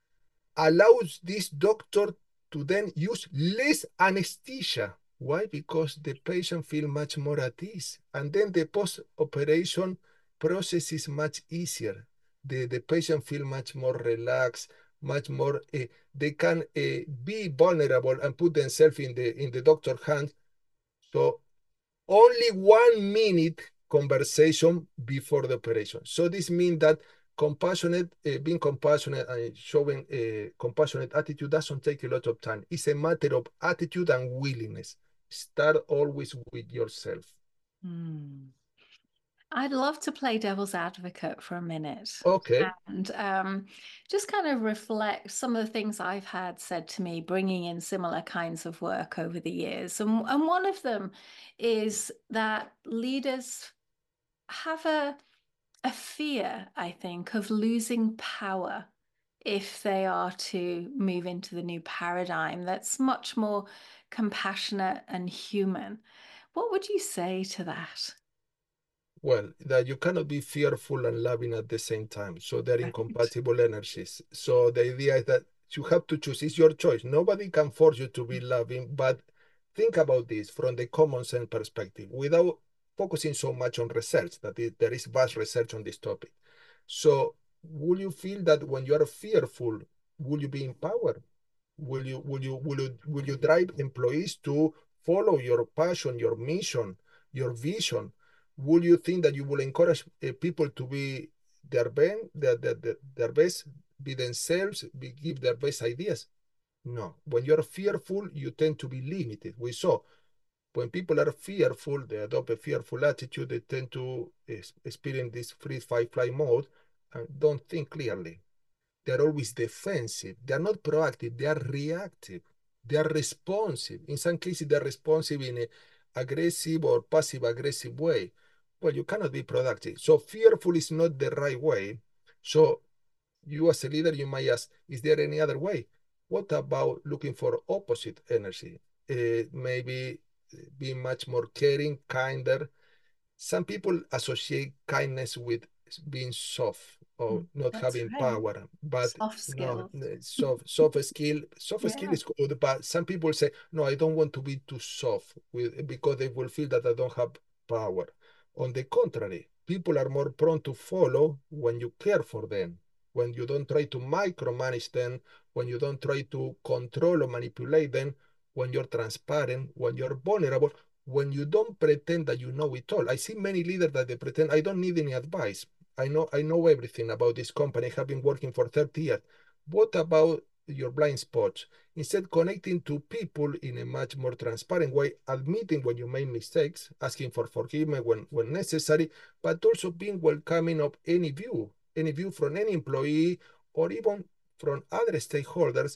allows this doctor to then use less anesthesia. Why? Because the patient feels much more at ease. And then the post-operation process is much easier. The, the patient feels much more relaxed, much more, uh, they can uh, be vulnerable and put themselves in the, in the doctor's hands. So only one minute conversation before the operation. So this means that compassionate, uh, being compassionate and showing a compassionate attitude doesn't take a lot of time. It's a matter of attitude and willingness. Start always with yourself. Mm. I'd love to play devil's advocate for a minute. Okay. And um, just kind of reflect some of the things I've had said to me, bringing in similar kinds of work over the years. And, and one of them is that leaders have a, a fear, I think, of losing power if they are to move into the new paradigm that's much more compassionate and human. What would you say to that? Well, that you cannot be fearful and loving at the same time. So they're Right. incompatible energies. So the idea is that you have to choose. It's your choice. Nobody can force you to be loving, but think about this from the common sense perspective without focusing so much on research, that it, there is vast research on this topic. So will you feel that when you are fearful, will you be empowered? Will you will you will you will you drive employees to follow your passion, your mission, your vision? Will you think that you will encourage uh, people to be their best, their, their, their, their best, be themselves, be, give their best ideas? No. When you're fearful, you tend to be limited. We saw when people are fearful, they adopt a fearful attitude, they tend to experience this freeze, fight, flight mode and don't think clearly. They're always defensive. They're not proactive. They are reactive. They are responsive. In some cases, they're responsive in an aggressive or passive aggressive way. Well, you cannot be productive. So fearful is not the right way. So you as a leader, you might ask, is there any other way? What about looking for opposite energy? Uh, maybe being much more caring, kinder. Some people associate kindness with being soft or not That's having right. power, but Soft no, skills. soft soft skill soft Yeah. skill is good. But some people say, no, I don't want to be too soft with because they will feel that I don't have power. On the contrary, people are more prone to follow when you care for them, when you don't try to micromanage them, when you don't try to control or manipulate them, when you're transparent, when you're vulnerable, when you don't pretend that you know it all. I see many leaders that they pretend I don't need any advice. I know I know everything about this company. I have been working for thirty years. What about your blind spots? Instead, connecting to people in a much more transparent way, admitting when you make mistakes, asking for forgiveness when, when necessary, but also being welcoming of any view, any view from any employee or even from other stakeholders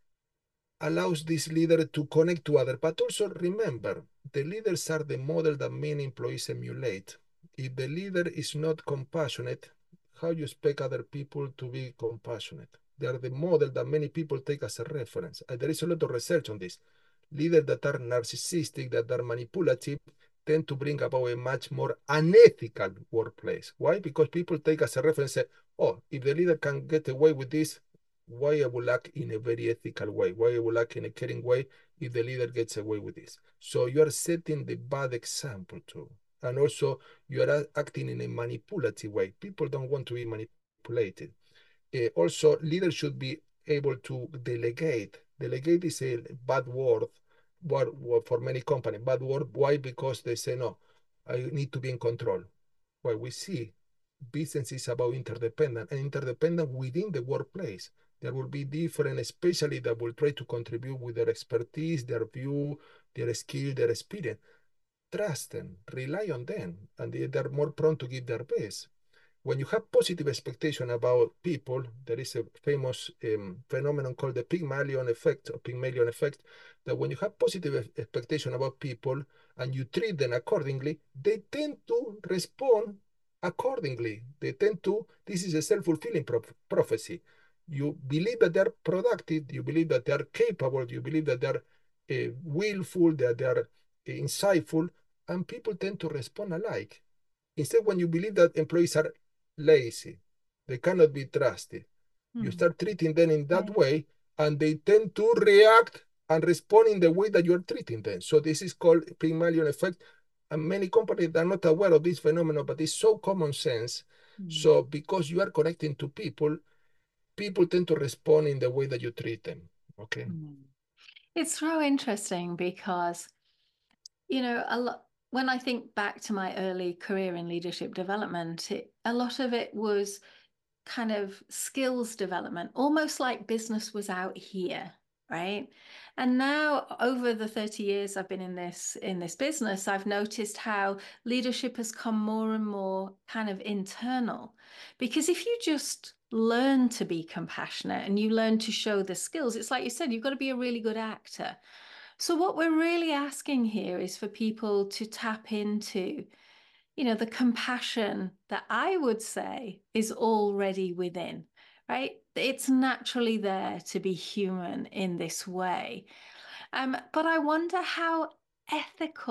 allows this leader to connect to others. But also remember, the leaders are the model that many employees emulate. If the leader is not compassionate, how you expect other people to be compassionate? They are the model that many people take as a reference. And there is a lot of research on this. Leaders that are narcissistic, that are manipulative, tend to bring about a much more unethical workplace. Why? Because people take as a reference, say, oh, if the leader can get away with this, why I will act in a very ethical way? Why I will act in a caring way if the leader gets away with this? So you are setting the bad example too. And also you are acting in a manipulative way. People don't want to be manipulated. Uh, also, leaders should be able to delegate. Delegate is a bad word, word for many companies. Bad word. Why? Because they say, no, I need to be in control. Well, we see business is about interdependent and interdependent within the workplace. There will be different specialists that will try to contribute with their expertise, their view, their skill, their experience. Trust them, rely on them, and they, they're more prone to give their best. When you have positive expectation about people, there is a famous um, phenomenon called the Pygmalion effect or Pygmalion effect, that when you have positive expectation about people and you treat them accordingly, they tend to respond accordingly. They tend to, this is a self-fulfilling pro prophecy. You believe that they're productive, you believe that they're capable, you believe that they're uh, willful, that they're uh, insightful, and people tend to respond alike. Instead, when you believe that employees are lazy, they cannot be trusted, you Hmm. start treating them in that Right. way, and they tend to react and respond in the way that you're treating them. So this is called Pygmalion effect. And many companies are not aware of this phenomenon, but it's so common sense. Hmm. So because you are connecting to people, people tend to respond in the way that you treat them. Okay. Hmm. It's so interesting because, you know, a lot when I think back to my early career in leadership development, it, a lot of it was kind of skills development, almost like business was out here, right? And now over the thirty years I've been in this in this business, I've noticed how leadership has come more and more kind of internal. Because if you just learn to be compassionate and you learn to show the skills, it's like you said, you've got to be a really good actor. So what we're really asking here is for people to tap into, you know, the compassion that I would say is already within, right? It's naturally there to be human in this way. Um, but I wonder how ethical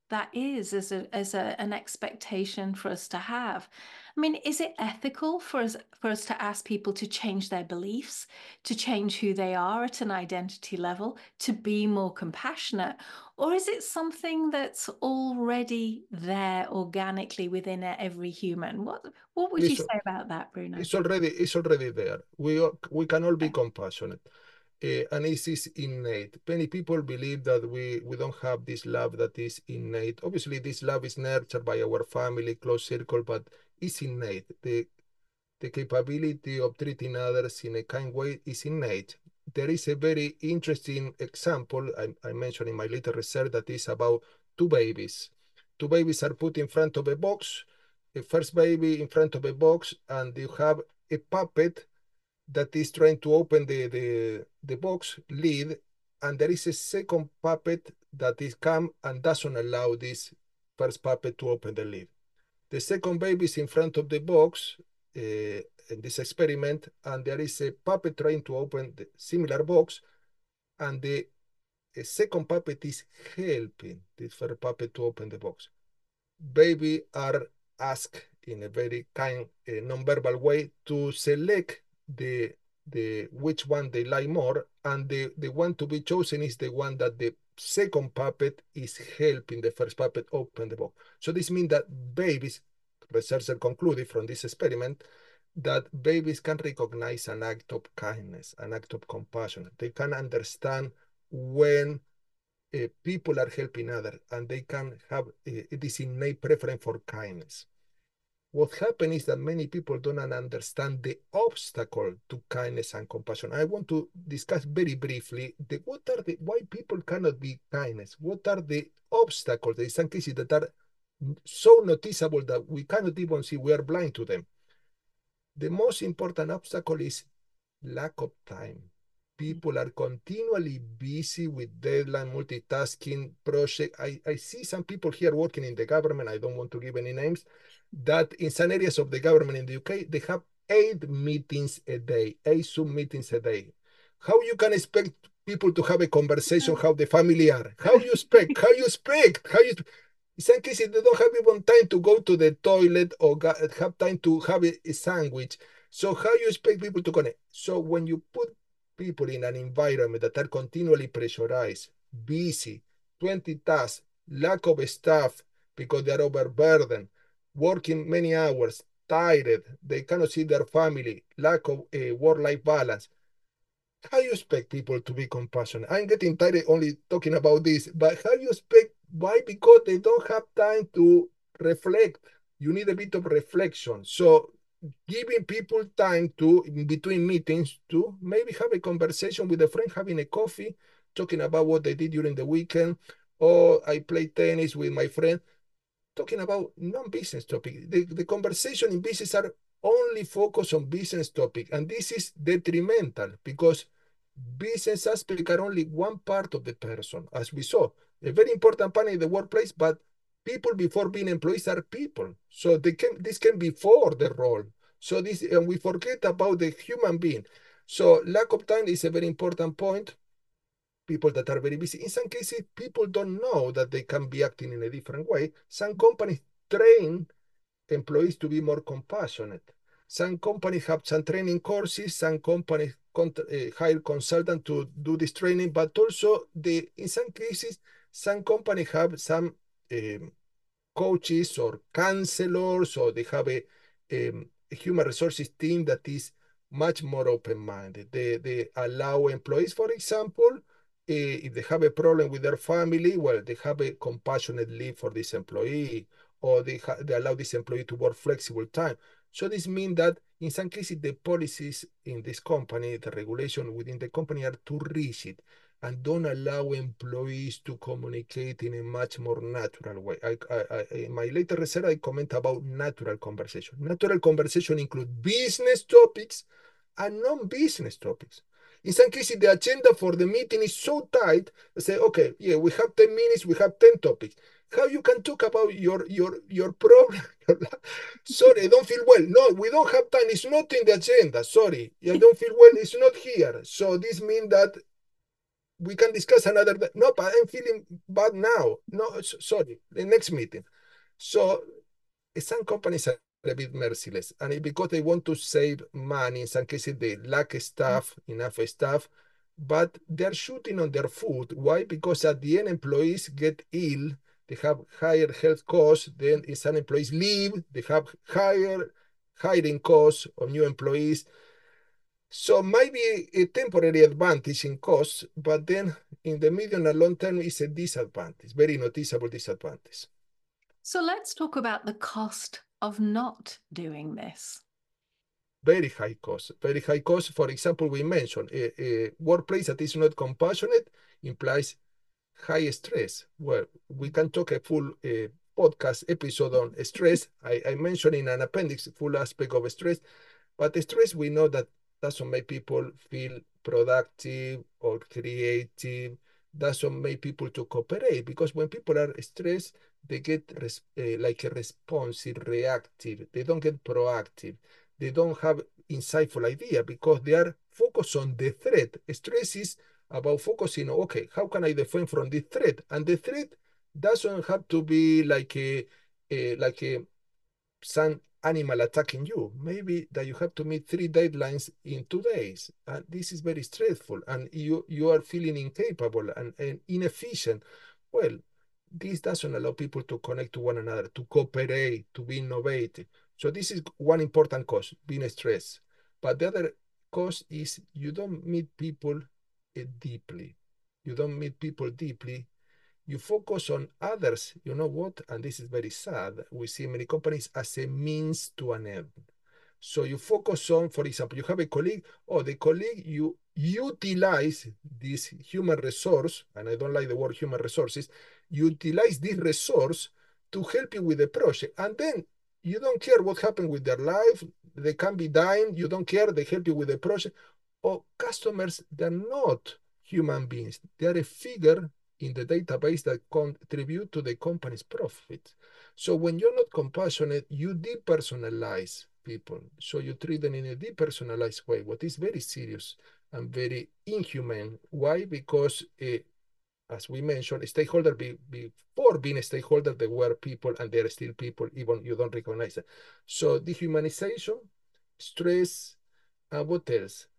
that is as a as a, an expectation for us to have. I mean, is it ethical for us for us to ask people to change their beliefs, to change who they are at an identity level, to be more compassionate? Or is it something that's already there organically within every human? What what would you It's, say about that, Bruno? it's already it's already there. We we can all be compassionate. Uh, and it is innate. Many people believe that we, we don't have this love that is innate. Obviously, this love is nurtured by our family, close circle, but it's innate. The, the capability of treating others in a kind way is innate. There is a very interesting example I, I mentioned in my little research that is about two babies. Two babies are put in front of a box, a first baby in front of a box, and you have a puppet that is trying to open the, the, the box lid, and there is a second puppet that is come and doesn't allow this first puppet to open the lid. The second baby is in front of the box uh, in this experiment, and there is a puppet trying to open the similar box, and the second puppet is helping this first puppet to open the box. Baby are asked in a very kind, uh, non-verbal way to select the the which one they like more, and the the one to be chosen is the one that the second puppet is helping the first puppet open the box. So this means that babies, researchers concluded from this experiment, that babies can recognize an act of kindness, an act of compassion. They can understand when uh, people are helping others, and they can have uh, this innate preference for kindness. What happens is that many people don't understand the obstacle to kindness and compassion. I want to discuss very briefly the, what are the why people cannot be kindness. What are the obstacles in some cases that are so noticeable that we cannot even see, we are blind to them. The most important obstacle is lack of time. People are continually busy with deadline, multitasking, project. I, I see some people here working in the government, I don't want to give any names, that in some areas of the government in the U K, they have eight meetings a day, eight Zoom meetings a day. How you can expect people to have a conversation, how the family are? How you expect, how you expect, how you... In some cases, they don't have even time to go to the toilet or have time to have a, a sandwich. So how you expect people to connect? So when you put people in an environment that are continually pressurized, busy, twenty tasks, lack of staff because they are overburdened, working many hours, tired, they cannot see their family, lack of a work-life balance. How you expect people to be compassionate? I'm getting tired only talking about this, but how you expect, why? Because they don't have time to reflect. You need a bit of reflection. So giving people time to, in between meetings, to maybe have a conversation with a friend, having a coffee, talking about what they did during the weekend, or I play tennis with my friend, talking about non-business topic. The, the conversation in business are only focused on business topic, and this is detrimental because business aspects are only one part of the person, as we saw. A very important part in the workplace, but people before being employees are people. So they can this can be for the role. So this and we forget about the human being. So lack of time is a very important point. People that are very busy. In some cases, people don't know that they can be acting in a different way. Some companies train employees to be more compassionate. Some companies have some training courses, some companies uh, hire consultants to do this training, but also the in some cases, some companies have some um, coaches or counselors, or they have a, um, a human resources team that is much more open-minded. They, they allow employees, for example, uh, if they have a problem with their family, well, they have a compassionate leave for this employee, or they, they allow this employee to work flexible time. So this means that in some cases, the policies in this company, the regulation within the company are too rigid and don't allow employees to communicate in a much more natural way. I, I, I, in my later research, I comment about natural conversation. Natural conversation include business topics and non-business topics. In some cases, the agenda for the meeting is so tight, they say, okay, yeah, we have ten minutes, we have ten topics. How you can talk about your your your problem? Sorry, I don't feel well. No, we don't have time. It's not in the agenda. Sorry, I don't feel well. It's not here. So this means that we can discuss another day. No, but I'm feeling bad now. No, sorry, the next meeting. So some companies are a bit merciless, and because they want to save money, in some cases they lack staff, enough staff, but they're shooting on their foot. Why? Because at the end, employees get ill, they have higher health costs. Then if some employees leave, they have higher hiring costs of new employees. So might be a temporary advantage in costs, but then in the medium and long term, it's a disadvantage, very noticeable disadvantage. So let's talk about the cost of not doing this. Very high cost, very high cost. For example, we mentioned a, a workplace that is not compassionate implies high stress. Well, we can talk a full uh, podcast episode on stress. I, I mentioned in an appendix full aspect of stress, but stress, we know that doesn't make people feel productive or creative, doesn't make people to cooperate, because when people are stressed, they get res uh, like a responsive, reactive. They don't get proactive. They don't have insightful idea because they are focused on the threat. Stress is about focusing on, okay, how can I defend from this threat? And the threat doesn't have to be like a, a like a some animal attacking you. Maybe that you have to meet three deadlines in two days. And this is very stressful. And you, you are feeling incapable and, and inefficient. Well, this doesn't allow people to connect to one another, to cooperate, to be innovative. So this is one important cause, being stressed. But the other cause is you don't meet people uh, deeply. You don't meet people deeply. You focus on others, you know what? And this is very sad. We see many companies as a means to an end. So you focus on, for example, you have a colleague, or oh, the colleague, you utilize this human resource, and I don't like the word human resources, utilize this resource to help you with the project. And then you don't care what happened with their life. They can be dying. You don't care. They help you with the project. Or customers, they're not human beings. They are a figure in the database that contribute to the company's profit. So when you're not compassionate, you depersonalize people. So you treat them in a depersonalized way, what is very serious and very inhumane. Why? Because uh, as we mentioned, stakeholder be, before being a stakeholder, they were people and they're still people, even you don't recognize them. So dehumanization, stress, and what else?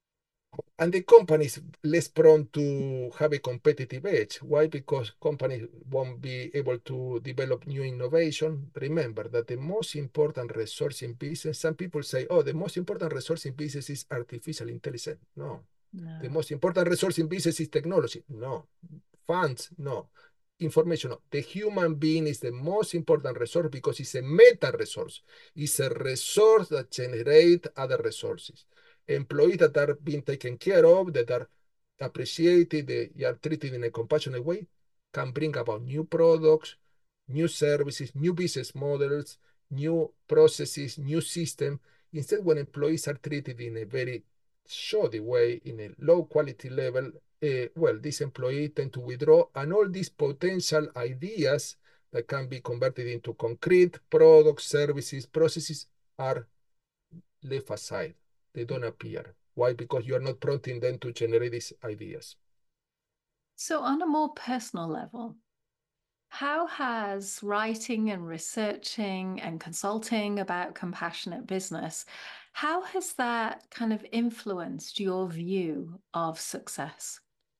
And the company is less prone to have a competitive edge. Why? Because companies won't be able to develop new innovation. Remember that the most important resource in business, some people say, oh, the most important resource in business is artificial intelligence. No. No. The most important resource in business is technology. No. Funds. No. Information. No. The human being is the most important resource because it's a meta resource. It's a resource that generates other resources. Employees that are being taken care of, that are appreciated, they are treated in a compassionate way, can bring about new products, new services, new business models, new processes, new systems. Instead, when employees are treated in a very shoddy way, in a low quality level, uh, well, these employees tend to withdraw, and all these potential ideas that can be converted into concrete products, services, processes are left aside. They don't appear. Why? Because you are not prompting them to generate these ideas. So on a more personal level, how has writing and researching and consulting about compassionate business, how has that kind of influenced your view of success?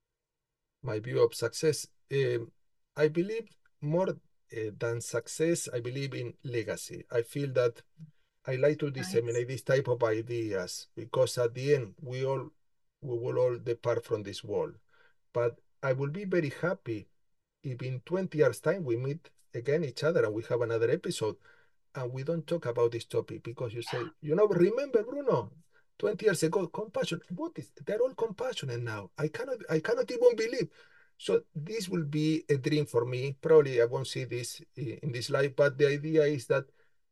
My view of success, um, I believe more uh, than success, I believe in legacy. I feel that I like to disseminate nice. This type of ideas because at the end, we all we will all depart from this world. But I will be very happy if in twenty years' time we meet again each other and we have another episode and we don't talk about this topic because you say, you know, remember, Bruno, twenty years ago, compassion. What is? They're all compassionate now. I cannot, I cannot even believe. So this will be a dream for me. Probably I won't see this in this life, but the idea is that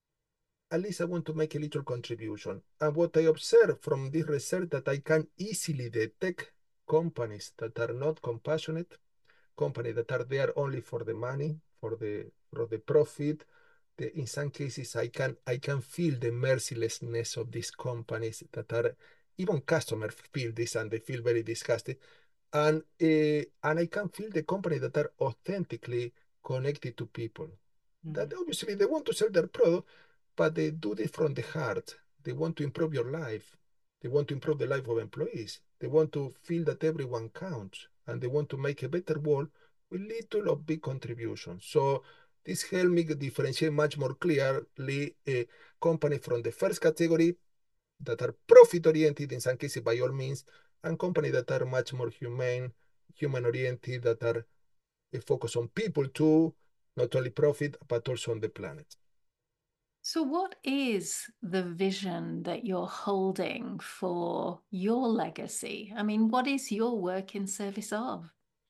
at least I want to make a little contribution. And what I observe from this research that I can easily detect companies that are not compassionate, companies that are there only for the money, for the for the profit. The, in some cases, I can I can feel the mercilessness of these companies that are even customers feel this and they feel very disgusted. And, uh, and I can feel the company that are authentically connected to people. Mm. That obviously they want to sell their product, but they do this from the heart. They want to improve your life. They want to improve the life of employees. They want to feel that everyone counts, and they want to make a better world with little or big contributions. So this helped me differentiate much more clearly a company from the first category that are profit-oriented in some cases by all means, and companies that are much more humane, human-oriented, that are focused on people too, not only profit, but also on the planet. So what is the vision that you're holding for your legacy? I mean, what is your work in service of?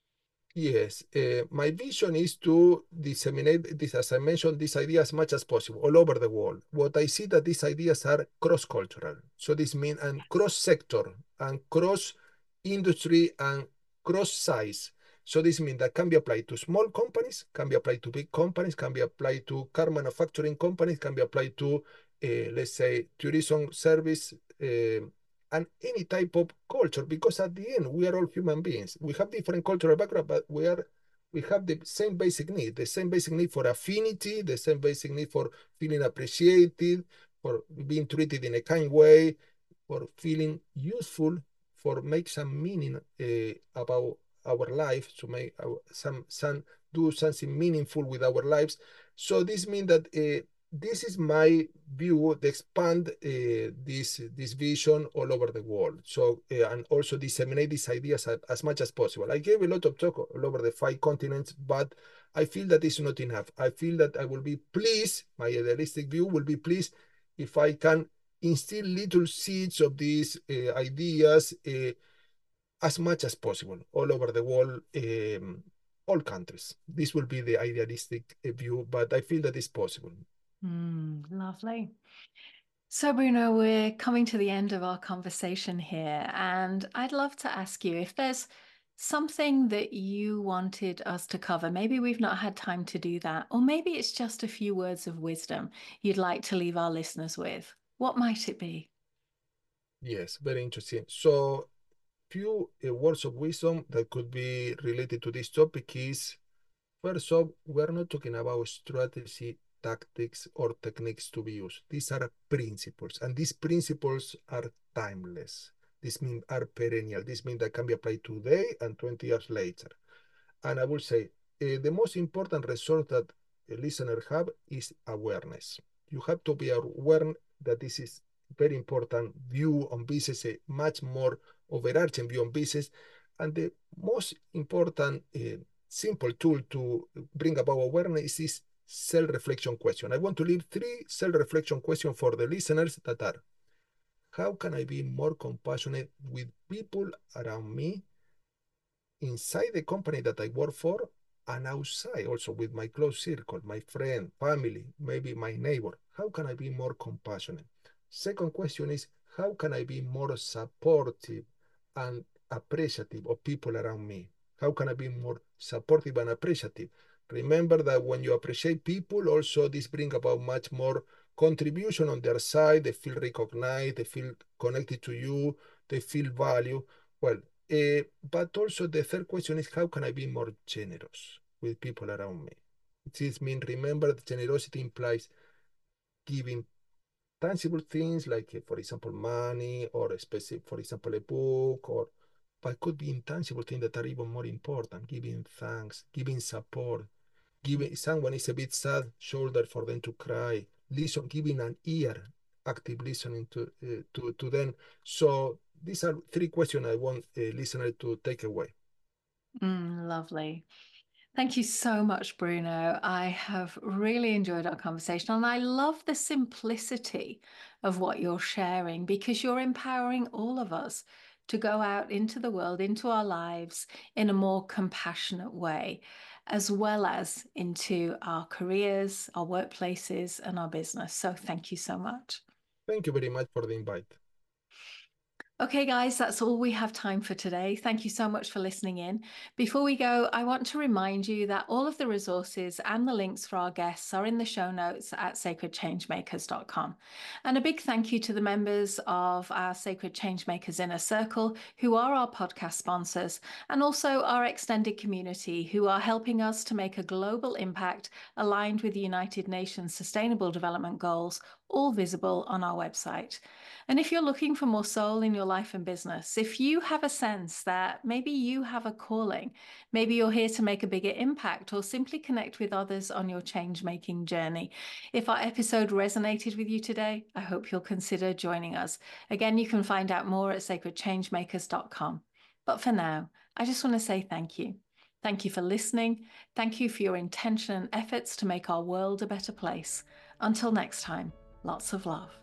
Yes, uh, my vision is to disseminate this, as I mentioned, these ideas as much as possible all over the world. What I see that these ideas are cross-cultural. So this means and cross-sector and cross-industry and cross-size. So this means that can be applied to small companies, can be applied to big companies, can be applied to car manufacturing companies, can be applied to, uh, let's say, tourism service, uh, and any type of culture, because at the end we are all human beings. We have different cultural background, but we are we have the same basic need, the same basic need for affinity, the same basic need for feeling appreciated, for being treated in a kind way, for feeling useful, for make some meaning uh, about our life, to make our, some some do something meaningful with our lives. So this means that uh, this is my view to expand uh, this this vision all over the world. So uh, and also disseminate these ideas as, as much as possible. I gave a lot of talk all over the five continents, but I feel that it's not enough. I feel that I will be pleased, my idealistic view will be pleased if I can instill little seeds of these uh, ideas uh, as much as possible all over the world, um, all countries. This will be the idealistic uh, view, but I feel that it's possible. Mm, lovely. So, Bruno, we're coming to the end of our conversation here, and I'd love to ask you if there's something that you wanted us to cover. Maybe we've not had time to do that, or maybe it's just a few words of wisdom you'd like to leave our listeners with. What might it be? Yes, very interesting. So, few uh, words of wisdom that could be related to this topic is, first off, we're not talking about strategy, tactics, or techniques to be used. These are principles, and these principles are timeless. This means are perennial. This means that can be applied today and twenty years later. And I will say uh, the most important resource that a listener have is awareness. You have to be aware that this is very important view on business, a much more overarching view on business. And the most important uh, simple tool to bring about awareness is self-reflection question. I want to leave three self-reflection questions for the listeners that are: how can I be more compassionate with people around me, inside the company that I work for, and outside also with my close circle, my friend, family, maybe my neighbor? How can I be more compassionate? Second question is, how can I be more supportive and appreciative of people around me? How can I be more supportive and appreciative? Remember that when you appreciate people, also this brings about much more contribution on their side. They feel recognized, they feel connected to you, they feel value. Well, uh, but also the third question is, how can I be more generous with people around me? This means, remember, that generosity implies giving tangible things like, uh, for example, money, or a specific, for example, a book, or but could be intangible things that are even more important: giving thanks, giving support, giving someone is a bit sad, shoulder for them to cry, listen, giving an ear, active listening to uh, to to them. So these are three questions I want a listener to take away. Mm, lovely. Thank you so much, Bruno. I have really enjoyed our conversation, and I love the simplicity of what you're sharing, because you're empowering all of us to go out into the world, into our lives in a more compassionate way, as well as into our careers, our workplaces, and our business. So thank you so much. Thank you very much for the invite. Okay, guys, that's all we have time for today. Thank you so much for listening in. Before we go, I want to remind you that all of the resources and the links for our guests are in the show notes at sacred change makers dot com. And a big thank you to the members of our Sacred Changemakers Inner Circle, who are our podcast sponsors, and also our extended community, who are helping us to make a global impact aligned with the United Nations Sustainable Development Goals, all visible on our website. And if you're looking for more soul in your life and business, if you have a sense that maybe you have a calling, maybe you're here to make a bigger impact or simply connect with others on your change-making journey, if our episode resonated with you today, I hope you'll consider joining us. Again, you can find out more at sacred change makers dot com. But for now, I just want to say thank you. Thank you for listening. Thank you for your intention and efforts to make our world a better place. Until next time, lots of love.